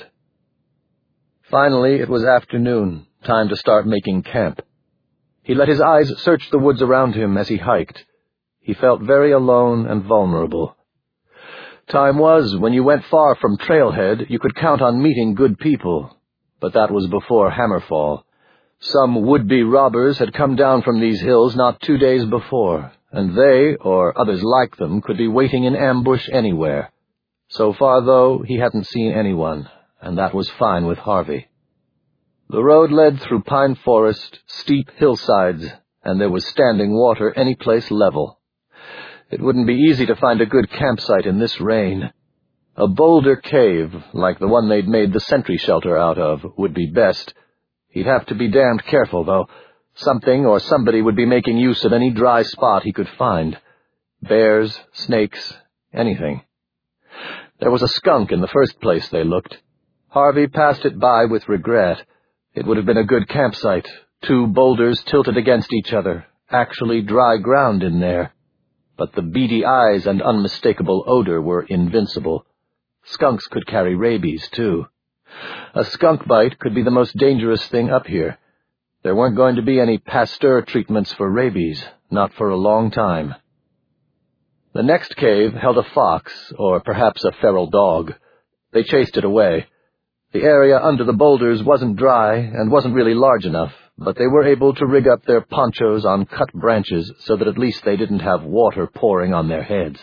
Finally, it was afternoon, time to start making camp. He let his eyes search the woods around him as he hiked. He felt very alone and vulnerable. Time was when you went far from Trailhead, you could count on meeting good people, but that was before Hammerfall. Some would-be robbers had come down from these hills not two days before, and they, or others like them, could be waiting in ambush anywhere. So far, though, he hadn't seen anyone, and that was fine with Harvey. The road led through pine forest, steep hillsides, and there was standing water any place level. It wouldn't be easy to find a good campsite in this rain. A boulder cave, like the one they'd made the sentry shelter out of, would be best. He'd have to be damned careful, though. Something or somebody would be making use of any dry spot he could find. Bears, snakes, anything. There was a skunk in the first place they looked. Harvey passed it by with regret. It would have been a good campsite, two boulders tilted against each other, actually dry ground in there. But the beady eyes and unmistakable odor were invincible. Skunks could carry rabies, too. A skunk bite could be the most dangerous thing up here. There weren't going to be any Pasteur treatments for rabies, not for a long time. The next cave held a fox, or perhaps a feral dog. They chased it away. The area under the boulders wasn't dry and wasn't really large enough, but they were able to rig up their ponchos on cut branches so that at least they didn't have water pouring on their heads.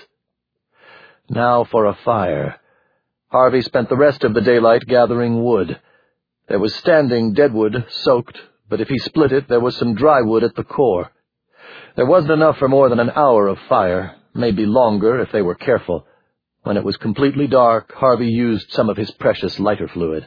Now for a fire. Harvey spent the rest of the daylight gathering wood. There was standing deadwood, soaked, but if he split it, there was some dry wood at the core. There wasn't enough for more than an hour of fire, maybe longer if they were careful. When it was completely dark, Harvey used some of his precious lighter fluid.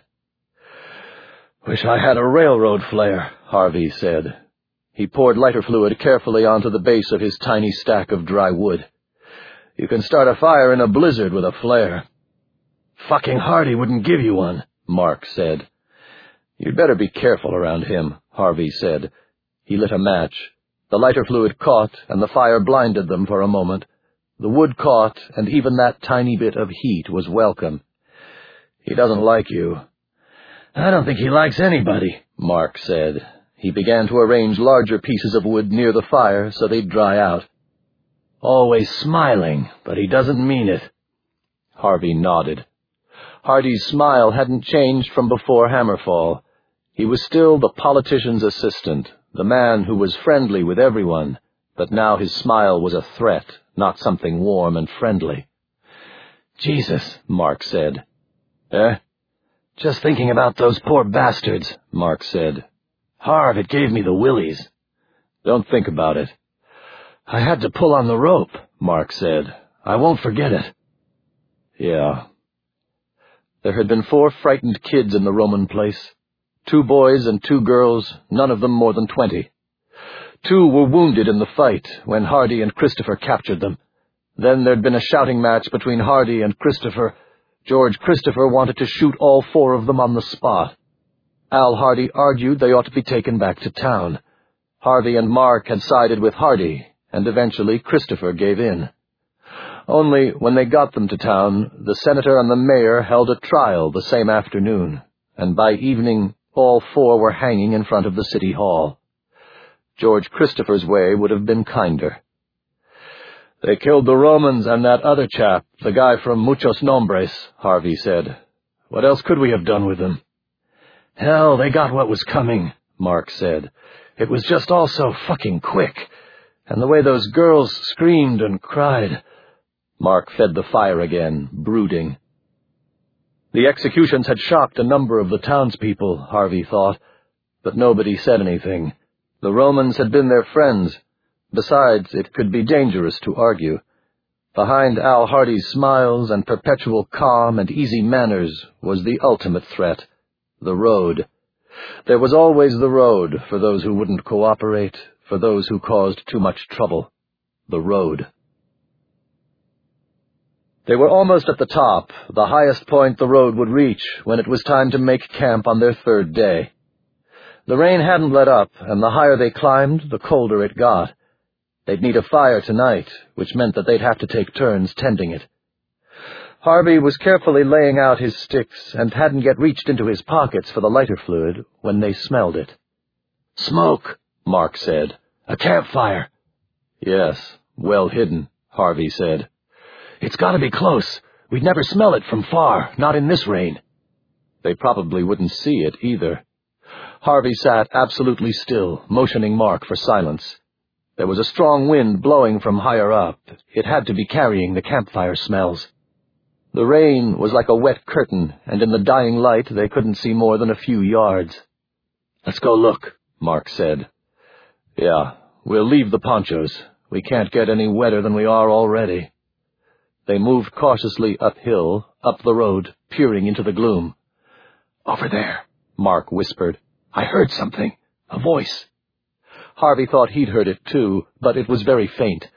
"Wish I had a railroad flare," Harvey said. He poured lighter fluid carefully onto the base of his tiny stack of dry wood. "You can start a fire in a blizzard with a flare." "Fucking Hardy wouldn't give you one," Mark said. "You'd better be careful around him," Harvey said. He lit a match. The lighter fluid caught, and the fire blinded them for a moment. The wood caught, and even that tiny bit of heat was welcome. "He doesn't like you." "I don't think he likes anybody," Mark said. He began to arrange larger pieces of wood near the fire so they'd dry out. "Always smiling, but he doesn't mean it." Harvey nodded. Hardy's smile hadn't changed from before Hammerfall. He was still the politician's assistant, the man who was friendly with everyone, but now his smile was a threat, not something warm and friendly. "Jesus," Mark said. "Eh?" "Just thinking about those poor bastards," Mark said. "Harv, it gave me the willies." "Don't think about it." "I had to pull on the rope," Mark said. "I won't forget it." Yeah. There had been four frightened kids in the Roman place. Two boys and two girls, none of them more than twenty. Two were wounded in the fight when Hardy and Christopher captured them. Then there'd been a shouting match between Hardy and Christopher. George Christopher wanted to shoot all four of them on the spot. Al Hardy argued they ought to be taken back to town. Harvey and Mark had sided with Hardy, and eventually Christopher gave in. Only when they got them to town, the senator and the mayor held a trial the same afternoon, and by evening all four were hanging in front of the city hall. George Christopher's way would have been kinder. "They killed the Romans and that other chap, the guy from Muchos Nombres," Harvey said. "What else could we have done with them?" "Hell, they got what was coming," Mark said. "It was just all so fucking quick. And the way those girls screamed and cried." Mark fed the fire again, brooding. The executions had shocked a number of the townspeople, Harvey thought, but nobody said anything. The Romans had been their friends. Besides, it could be dangerous to argue. Behind Al Hardy's smiles and perpetual calm and easy manners was the ultimate threat, the road. There was always the road for those who wouldn't cooperate, for those who caused too much trouble. The road. They were almost at the top, the highest point the road would reach, when it was time to make camp on their third day. The rain hadn't let up, and the higher they climbed, the colder it got. They'd need a fire tonight, which meant that they'd have to take turns tending it. Harvey was carefully laying out his sticks and hadn't yet reached into his pockets for the lighter fluid when they smelled it. "Smoke," Mark said. "A campfire." "Yes, well hidden," Harvey said. "It's got to be close. We'd never smell it from far, not in this rain." They probably wouldn't see it either. Harvey sat absolutely still, motioning Mark for silence. There was a strong wind blowing from higher up. It had to be carrying the campfire smells. The rain was like a wet curtain, and in the dying light they couldn't see more than a few yards. "Let's go look," Mark said. "Yeah, we'll leave the ponchos. We can't get any wetter than we are already." They moved cautiously uphill, up the road, peering into the gloom. "Over there," Mark whispered. "I heard something. A voice." Harvey thought he'd heard it too, but it was very faint.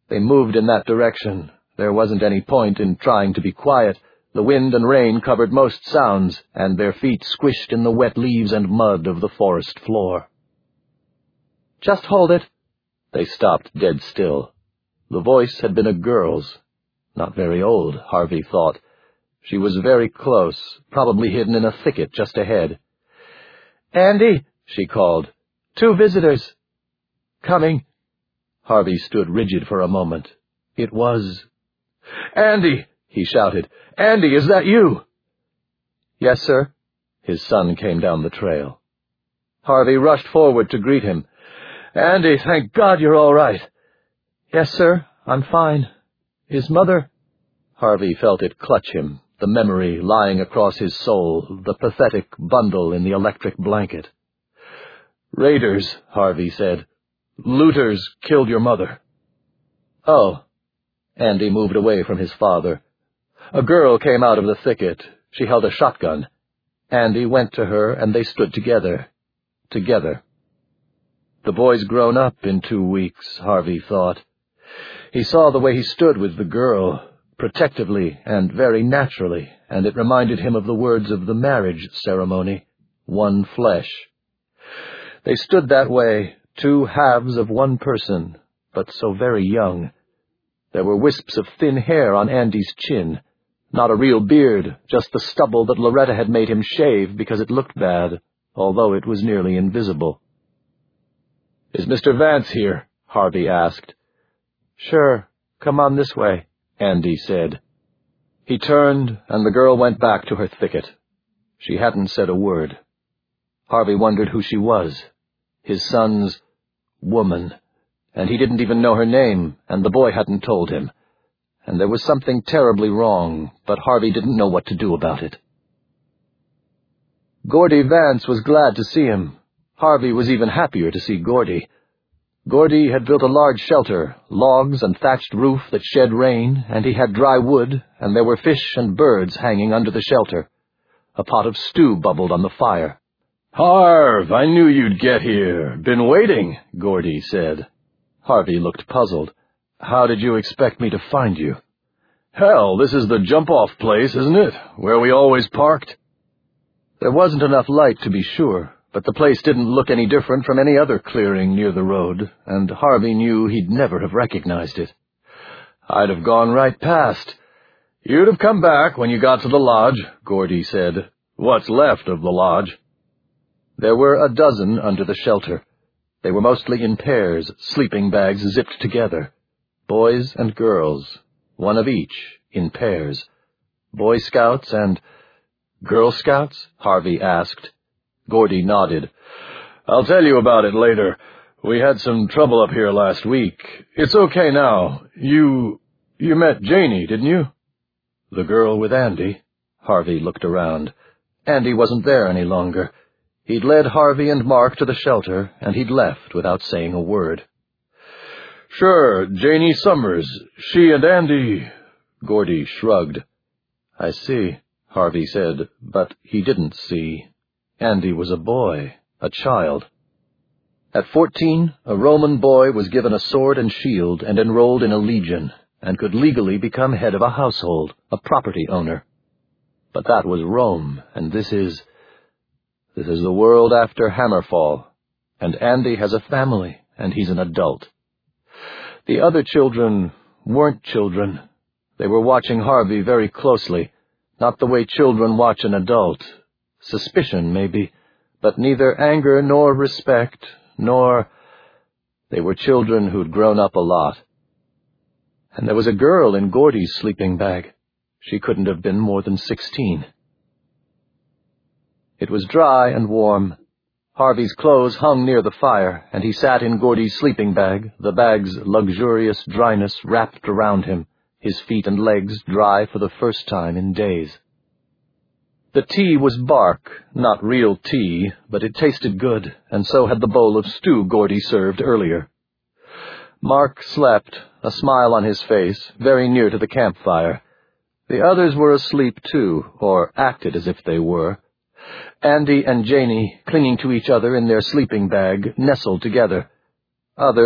They moved in that direction. There wasn't any point in trying to be quiet. The wind and rain covered most sounds, and their feet squished in the wet leaves and mud of the forest floor. "Just hold it." They stopped dead still. The voice had been a girl's. Not very old, Harvey thought. She was very close, probably hidden in a thicket just ahead. "Andy," she called. "Two visitors." "Coming." Harvey stood rigid for a moment. It was... "Andy!" he shouted. "Andy, is that you?" "Yes, sir." His son came down the trail. Harvey rushed forward to greet him. "Andy, thank God you're all right." "Yes, sir, I'm fine. His mother—" Harvey felt it clutch him, the memory lying across his soul, the pathetic bundle in the electric blanket. "Raiders," Harvey said. "Looters killed your mother." "Oh." Andy moved away from his father. A girl came out of the thicket. She held a shotgun. Andy went to her, and they stood together. Together. The boy's grown up in two weeks, Harvey thought. He saw the way he stood with the girl, protectively and very naturally, and it reminded him of the words of the marriage ceremony, one flesh. They stood that way, two halves of one person, but so very young. There were wisps of thin hair on Andy's chin. Not a real beard, just the stubble that Loretta had made him shave because it looked bad, although it was nearly invisible. "Is Mister Vance here?" Harvey asked. "Sure, come on this way," Andy said. He turned, and the girl went back to her thicket. She hadn't said a word. Harvey wondered who she was. His son's woman, and he didn't even know her name, and the boy hadn't told him. And there was something terribly wrong, but Harvey didn't know what to do about it. Gordy Vance was glad to see him. Harvey was even happier to see Gordy. Gordy had built a large shelter, logs and thatched roof that shed rain, and he had dry wood, and there were fish and birds hanging under the shelter. A pot of stew bubbled on the fire. "Harv, I knew you'd get here. Been waiting," Gordy said. Harvey looked puzzled. "How did you expect me to find you?" "Hell, this is the jump-off place, isn't it? Where we always parked?" There wasn't enough light to be sure, but the place didn't look any different from any other clearing near the road, and Harvey knew he'd never have recognized it. "I'd have gone right past." "You'd have come back when you got to the lodge," Gordy said. "What's left of the lodge." There were a dozen under the shelter. They were mostly in pairs, sleeping bags zipped together. Boys and girls, one of each, in pairs. Boy Scouts and... Girl Scouts? Harvey asked. Gordy nodded. "I'll tell you about it later. We had some trouble up here last week. It's okay now. You... you met Janie, didn't you?" "The girl with Andy?" Harvey looked around. Andy wasn't there any longer. He'd led Harvey and Mark to the shelter, and he'd left without saying a word. "Sure, Janie Summers. She and Andy..." Gordy shrugged. "I see," Harvey said, but he didn't see. Andy was a boy, a child. At fourteen, a Roman boy was given a sword and shield and enrolled in a legion, and could legally become head of a household, a property owner. But that was Rome, and this is... This is the world after Hammerfall, and Andy has a family, and he's an adult. The other children weren't children. They were watching Harvey very closely, not the way children watch an adult. Suspicion, maybe, but neither anger nor respect, nor... They were children who'd grown up a lot. And there was a girl in Gordy's sleeping bag. She couldn't have been more than sixteen. It was dry and warm. Harvey's clothes hung near the fire, and he sat in Gordy's sleeping bag, the bag's luxurious dryness wrapped around him, his feet and legs dry for the first time in days. The tea was bark, not real tea, but it tasted good, and so had the bowl of stew Gordy served earlier. Mark slept, a smile on his face, very near to the campfire. The others were asleep too, or acted as if they were. Andy and Janie, clinging to each other in their sleeping bag, nestled together. Others,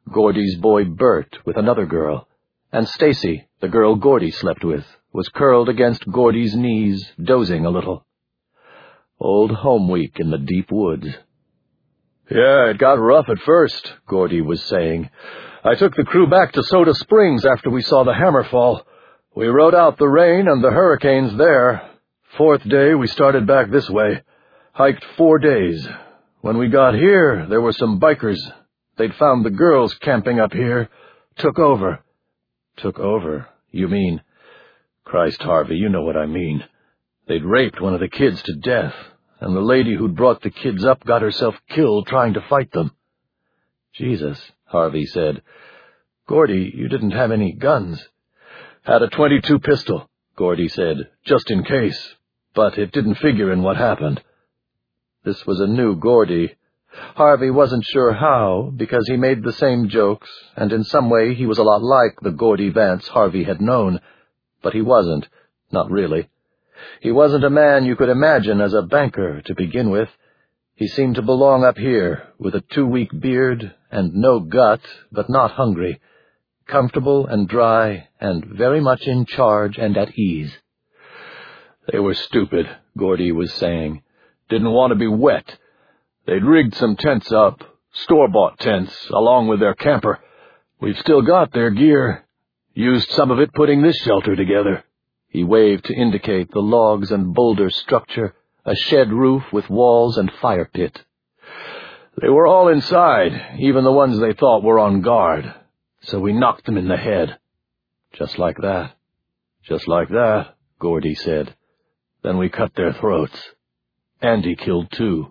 Gordy's boy Bert with another girl, and Stacy, the girl Gordy slept with, was curled against Gordy's knees, dozing a little. Old home week in the deep woods. "Yeah, it got rough at first," Gordy was saying. "I took the crew back to Soda Springs after we saw the hammer fall. We rode out the rain and the hurricanes there. Fourth day, we started back this way. Hiked four days. When we got here, there were some bikers. They'd found the girls camping up here. Took over." "Took over? You mean—" "Christ, Harvey, you know what I mean. They'd raped one of the kids to death, and the lady who'd brought the kids up got herself killed trying to fight them." "Jesus," Harvey said. "Gordy, you didn't have any guns." "Had a twenty-two pistol," Gordy said, "just in case. But it didn't figure in what happened." This was a new Gordy. Harvey wasn't sure how, because he made the same jokes, and in some way he was a lot like the Gordy Vance Harvey had known. But he wasn't, not really. He wasn't a man you could imagine as a banker to begin with. He seemed to belong up here, with a two-week beard and no gut, but not hungry, comfortable and dry, and very much in charge and at ease. "They were stupid," Gordy was saying. "Didn't want to be wet. They'd rigged some tents up, store-bought tents, along with their camper. We've still got their gear. Used some of it putting this shelter together." He waved to indicate the logs and boulder structure, a shed roof with walls and fire pit. "They were all inside, even the ones they thought were on guard. So we knocked them in the head." "Just like that?" "Just like that," Gordy said. "Then we cut their throats. Andy killed two."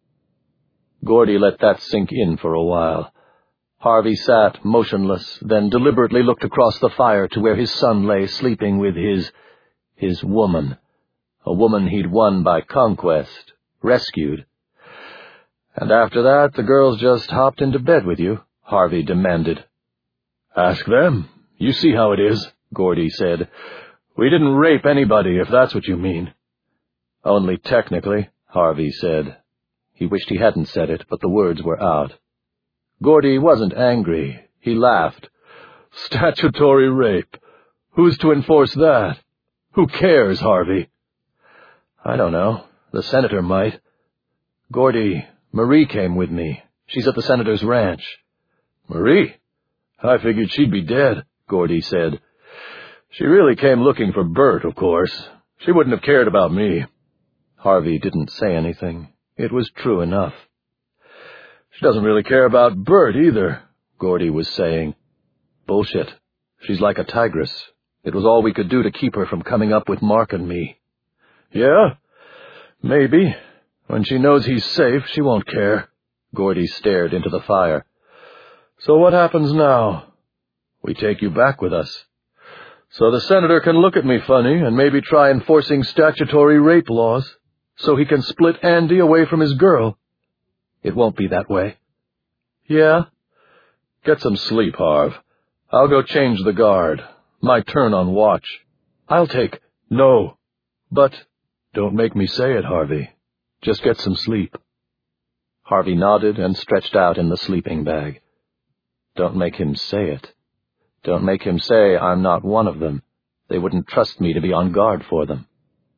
Gordy let that sink in for a while. Harvey sat motionless, then deliberately looked across the fire to where his son lay sleeping with his, his woman, a woman he'd won by conquest, rescued. "And after that, the girls just hopped into bed with you?" Harvey demanded. "Ask them. You see how it is," Gordy said. "We didn't rape anybody, if that's what you mean." "Only technically," Harvey said. He wished he hadn't said it, but the words were out. Gordy wasn't angry. He laughed. "Statutory rape. Who's to enforce that? Who cares, Harvey?" "I don't know. The senator might." "Gordy, Marie came with me. She's at the senator's ranch." "Marie? I figured she'd be dead," Gordy said. "She really came looking for Bert, of course. She wouldn't have cared about me." Harvey didn't say anything. It was true enough. "She doesn't really care about Bert either," Gordy was saying. "Bullshit. She's like a tigress. It was all we could do to keep her from coming up with Mark and me." "Yeah? Maybe. When she knows he's safe, she won't care." Gordy stared into the fire. "So what happens now?" "We take you back with us." "So the senator can look at me funny and maybe try enforcing statutory rape laws, so he can split Andy away from his girl." "It won't be that way." "Yeah? Get some sleep, Harv. I'll go change the guard. My turn on watch." "I'll take—" "No. But—" "Don't make me say it, Harvey. Just get some sleep." Harvey nodded and stretched out in the sleeping bag. "Don't make him say it. Don't make him say I'm not one of them. They wouldn't trust me to be on guard for them."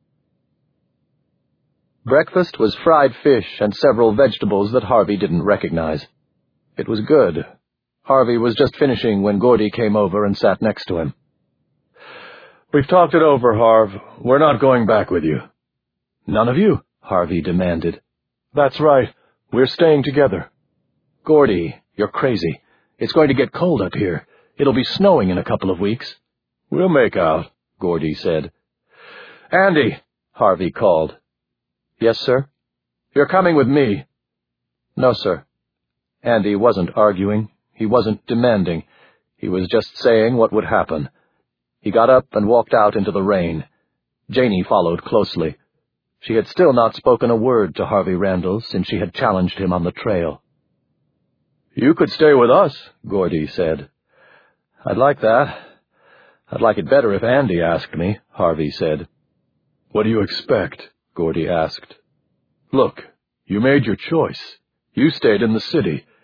Breakfast was fried fish and several vegetables that Harvey didn't recognize. It was good. Harvey was just finishing when Gordy came over and sat next to him. "We've talked it over, Harv. We're not going back with you." "None of you?" Harvey demanded. "That's right. We're staying together." "Gordy, you're crazy. It's going to get cold up here. It'll be snowing in a couple of weeks." "We'll make out," Gordy said. "Andy," Harvey called. "Yes, sir?" "You're coming with me." "No, sir." Andy wasn't arguing. He wasn't demanding. He was just saying what would happen. He got up and walked out into the rain. Janie followed closely. She had still not spoken a word to Harvey Randall since she had challenged him on the trail. "You could stay with us," Gordy said. "I'd like that. I'd like it better if Andy asked me," Harvey said. "What do you expect?" Gordy asked. "Look, you made your choice. You stayed in the city.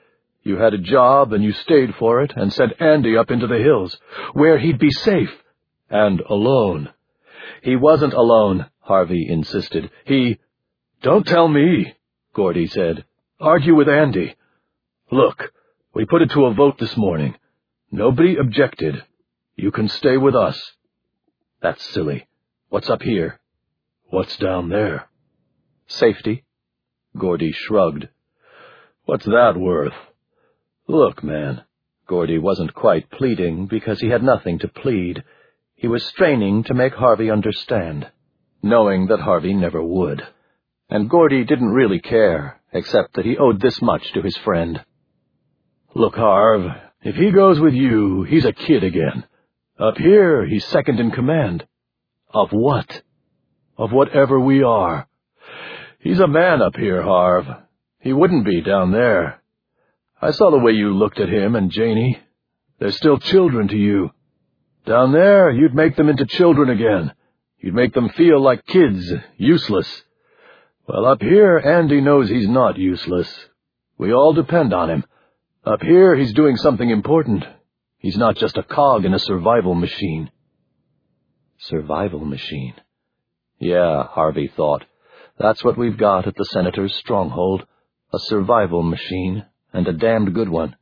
You had a job and you stayed for it and sent Andy up into the hills, where he'd be safe and alone. He wasn't alone, Harvey insisted. He... Don't tell me, Gordy said. Argue with Andy. Look, we put it to a vote this morning. Nobody objected. You can stay with us. That's silly. What's up here? What's down there? Safety? Gordy shrugged. What's that worth? Look, man. Gordy wasn't quite pleading because he had nothing to plead. He was straining to make Harvey understand, knowing that Harvey never would. And Gordy didn't really care, except that he owed this much to his friend. Look, Harv, if he goes with you, he's a kid again. Up here, he's second in command. Of what? Of whatever we are. He's a man up here, Harv. He wouldn't be down there. I saw the way you looked at him and Janie. They're still children to you. Down there, you'd make them into children again. You'd make them feel like kids, useless. Well, up here, Andy knows he's not useless. We all depend on him. Up here, he's doing something important. He's not just a cog in a survival machine. Survival machine. Yeah, Harvey thought. That's what we've got at the Senator's stronghold. A survival machine, and a damned good one.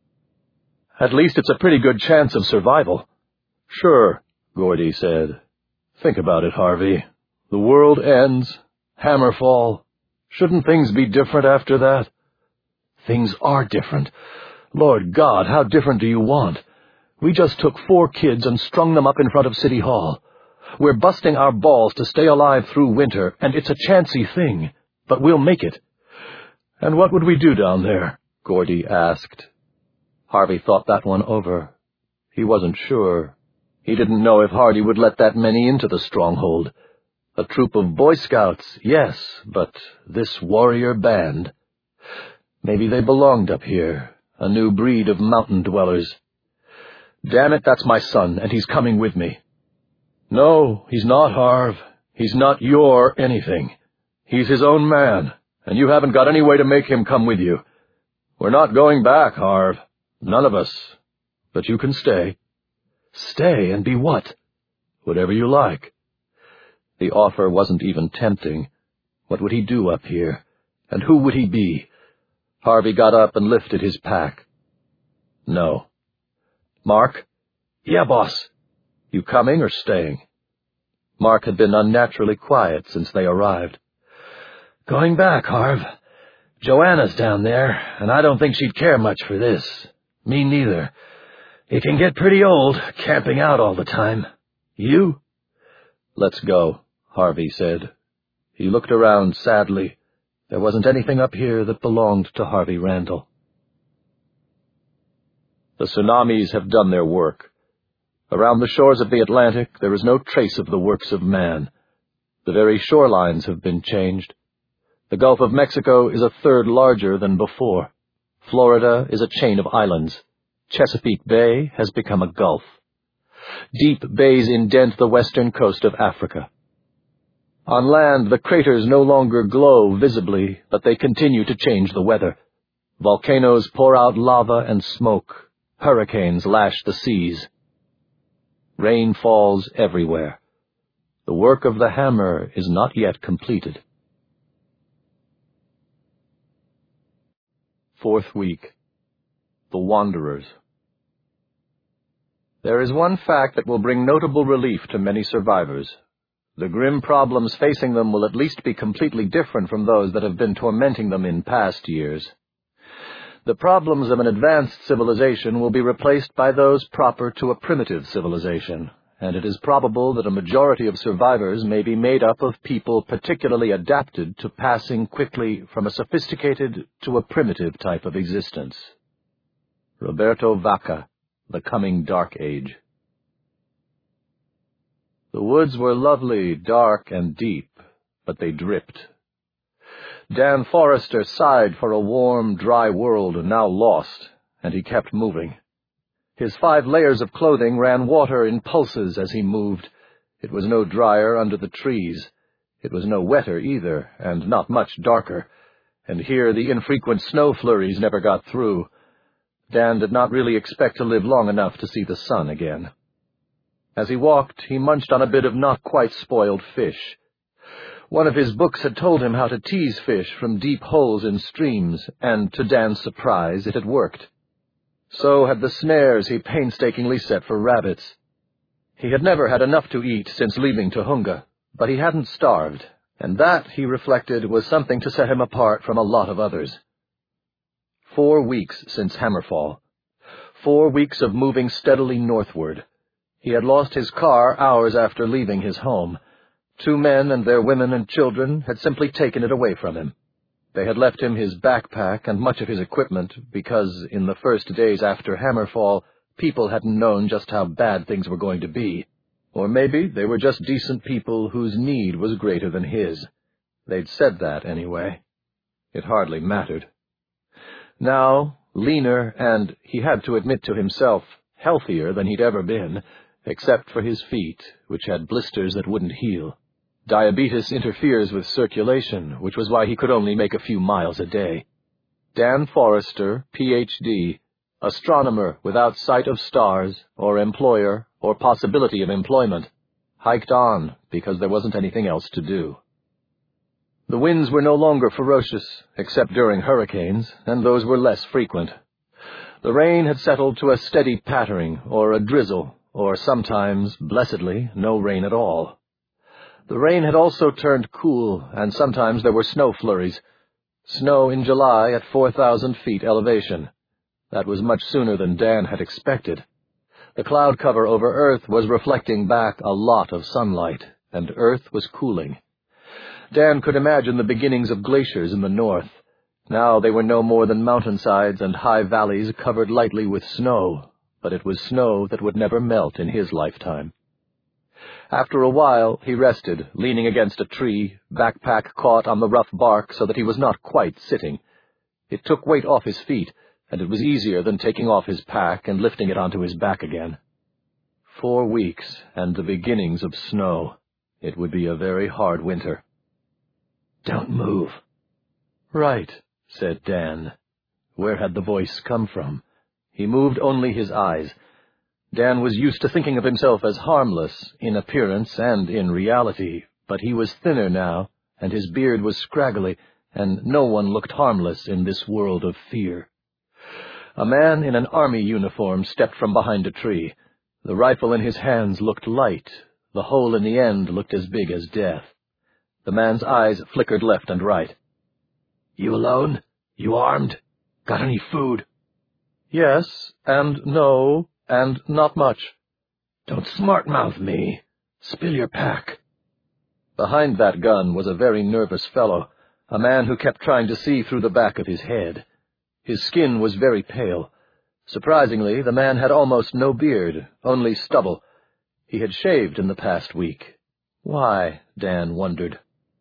At least it's a pretty good chance of survival. Sure, Gordy said. Think about it, Harvey. The world ends. Hammerfall. Shouldn't things be different after that? Things are different. Lord God, how different do you want? We just took four kids and strung them up in front of City Hall. We're busting our balls to stay alive through winter, and it's a chancy thing, but we'll make it. And what would we do down there? Gordy asked. Harvey thought that one over. He wasn't sure. He didn't know if Hardy would let that many into the stronghold. A troop of Boy Scouts, yes, but this warrior band. Maybe they belonged up here, a new breed of mountain dwellers. Damn it, that's my son, and he's coming with me. No, he's not, Harv. He's not your anything. He's his own man, and you haven't got any way to make him come with you. We're not going back, Harv. None of us. But you can stay. Stay and be what? Whatever you like. The offer wasn't even tempting. What would he do up here? And who would he be? Harvey got up and lifted his pack. No. Mark? Yeah, boss. You coming or staying? Mark had been unnaturally quiet since they arrived. Going back, Harv. Joanna's down there, and I don't think she'd care much for this. Me neither. It can get pretty old, camping out all the time. You? Let's go, Harvey said. He looked around sadly. There wasn't anything up here that belonged to Harvey Randall. The tsunamis have done their work. Around the shores of the Atlantic, there is no trace of the works of man. The very shorelines have been changed. The Gulf of Mexico is a third larger than before. Florida is a chain of islands. Chesapeake Bay has become a gulf. Deep bays indent the western coast of Africa. On land, the craters no longer glow visibly, but they continue to change the weather. Volcanoes pour out lava and smoke. Hurricanes lash the seas. Rain falls everywhere. The work of the hammer is not yet completed. Fourth week. The Wanderers. There is one fact that will bring notable relief to many survivors. The grim problems facing them will at least be completely different from those that have been tormenting them in past years. The problems of an advanced civilization will be replaced by those proper to a primitive civilization, and it is probable that a majority of survivors may be made up of people particularly adapted to passing quickly from a sophisticated to a primitive type of existence. Roberto Vaca, The Coming Dark Age. The woods were lovely, dark, and deep, but they dripped. Dan Forrester sighed for a warm, dry world now lost, and he kept moving. His five layers of clothing ran water in pulses as he moved. It was no drier under the trees. It was no wetter either, and not much darker, and here the infrequent snow flurries never got through. Dan did not really expect to live long enough to see the sun again. As he walked, he munched on a bit of not-quite-spoiled fish. One of his books had told him how to tease fish from deep holes in streams, and to Dan's surprise, it had worked. So had the snares he painstakingly set for rabbits. He had never had enough to eat since leaving Tujunga, but he hadn't starved, and that, he reflected, was something to set him apart from a lot of others. Four weeks since Hammerfall. Four weeks of moving steadily northward. He had lost his car hours after leaving his home. Two men and their women and children had simply taken it away from him. They had left him his backpack and much of his equipment because, in the first days after Hammerfall, people hadn't known just how bad things were going to be. Or maybe they were just decent people whose need was greater than his. They'd said that anyway. It hardly mattered. Now, leaner and, he had to admit to himself, healthier than he'd ever been, except for his feet, which had blisters that wouldn't heal. Diabetes interferes with circulation, which was why he could only make a few miles a day. Dan Forrester, P H D, astronomer without sight of stars, or employer, or possibility of employment, hiked on because there wasn't anything else to do. The winds were no longer ferocious, except during hurricanes, and those were less frequent. The rain had settled to a steady pattering, or a drizzle, or sometimes, blessedly, no rain at all. The rain had also turned cool, and sometimes there were snow flurries. Snow in July at four thousand feet elevation. That was much sooner than Dan had expected. The cloud cover over Earth was reflecting back a lot of sunlight, and Earth was cooling. Dan could imagine the beginnings of glaciers in the north. Now they were no more than mountainsides and high valleys covered lightly with snow, but it was snow that would never melt in his lifetime. After a while, he rested, leaning against a tree, backpack caught on the rough bark so that he was not quite sitting. It took weight off his feet, and it was easier than taking off his pack and lifting it onto his back again. Four weeks, and the beginnings of snow. It would be a very hard winter. "Don't move." "Right," said Dan. Where had the voice come from? He moved only his eyes. Dan was used to thinking of himself as harmless, in appearance and in reality, but he was thinner now, and his beard was scraggly, and no one looked harmless in this world of fear. A man in an army uniform stepped from behind a tree. The rifle in his hands looked light. The hole in the end looked as big as death. The man's eyes flickered left and right. "You alone? You armed? Got any food?" "Yes, and no, and not much." "Don't smart-mouth me. Spill your pack." Behind that gun was a very nervous fellow, a man who kept trying to see through the back of his head. His skin was very pale. Surprisingly, the man had almost no beard, only stubble. He had shaved in the past week. Why, Dan wondered.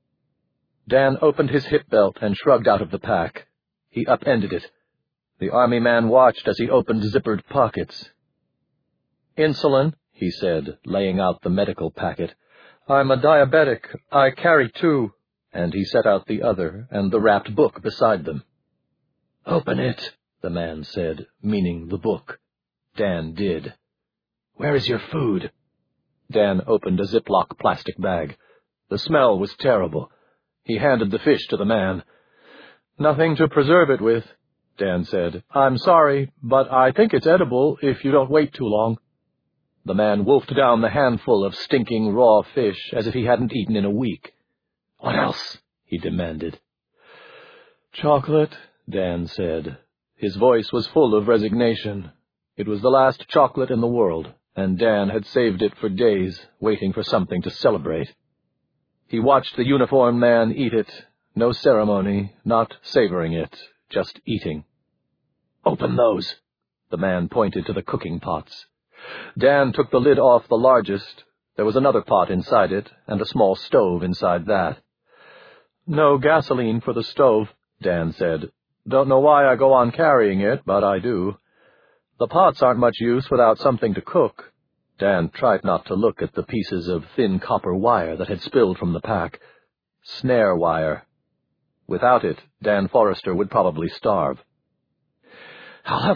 Dan opened his hip belt and shrugged out of the pack. He upended it. The army man watched as he opened zippered pockets. "Insulin," he said, laying out the medical packet. "I'm a diabetic. I carry two." And he set out the other and the wrapped book beside them. "Open it," the man said, meaning the book. Dan did. "Where is your food?" Dan opened a Ziploc plastic bag. The smell was terrible. He handed the fish to the man. "Nothing to preserve it with," Dan said. "I'm sorry, but I think it's edible if you don't wait too long." The man wolfed down the handful of stinking raw fish as if he hadn't eaten in a week. "What else?" he demanded. "Chocolate," Dan said. His voice was full of resignation. It was the last chocolate in the world, and Dan had saved it for days, waiting for something to celebrate. He watched the uniformed man eat it, no ceremony, not savoring it, just eating. "Open those." The man pointed to the cooking pots. Dan took the lid off the largest. There was another pot inside it, and a small stove inside that. "No gasoline for the stove," Dan said. "Don't know why I go on carrying it, but I do. The pots aren't much use without something to cook." Dan tried not to look at the pieces of thin copper wire that had spilled from the pack. Snare wire. Without it, Dan Forrester would probably starve. "I'll have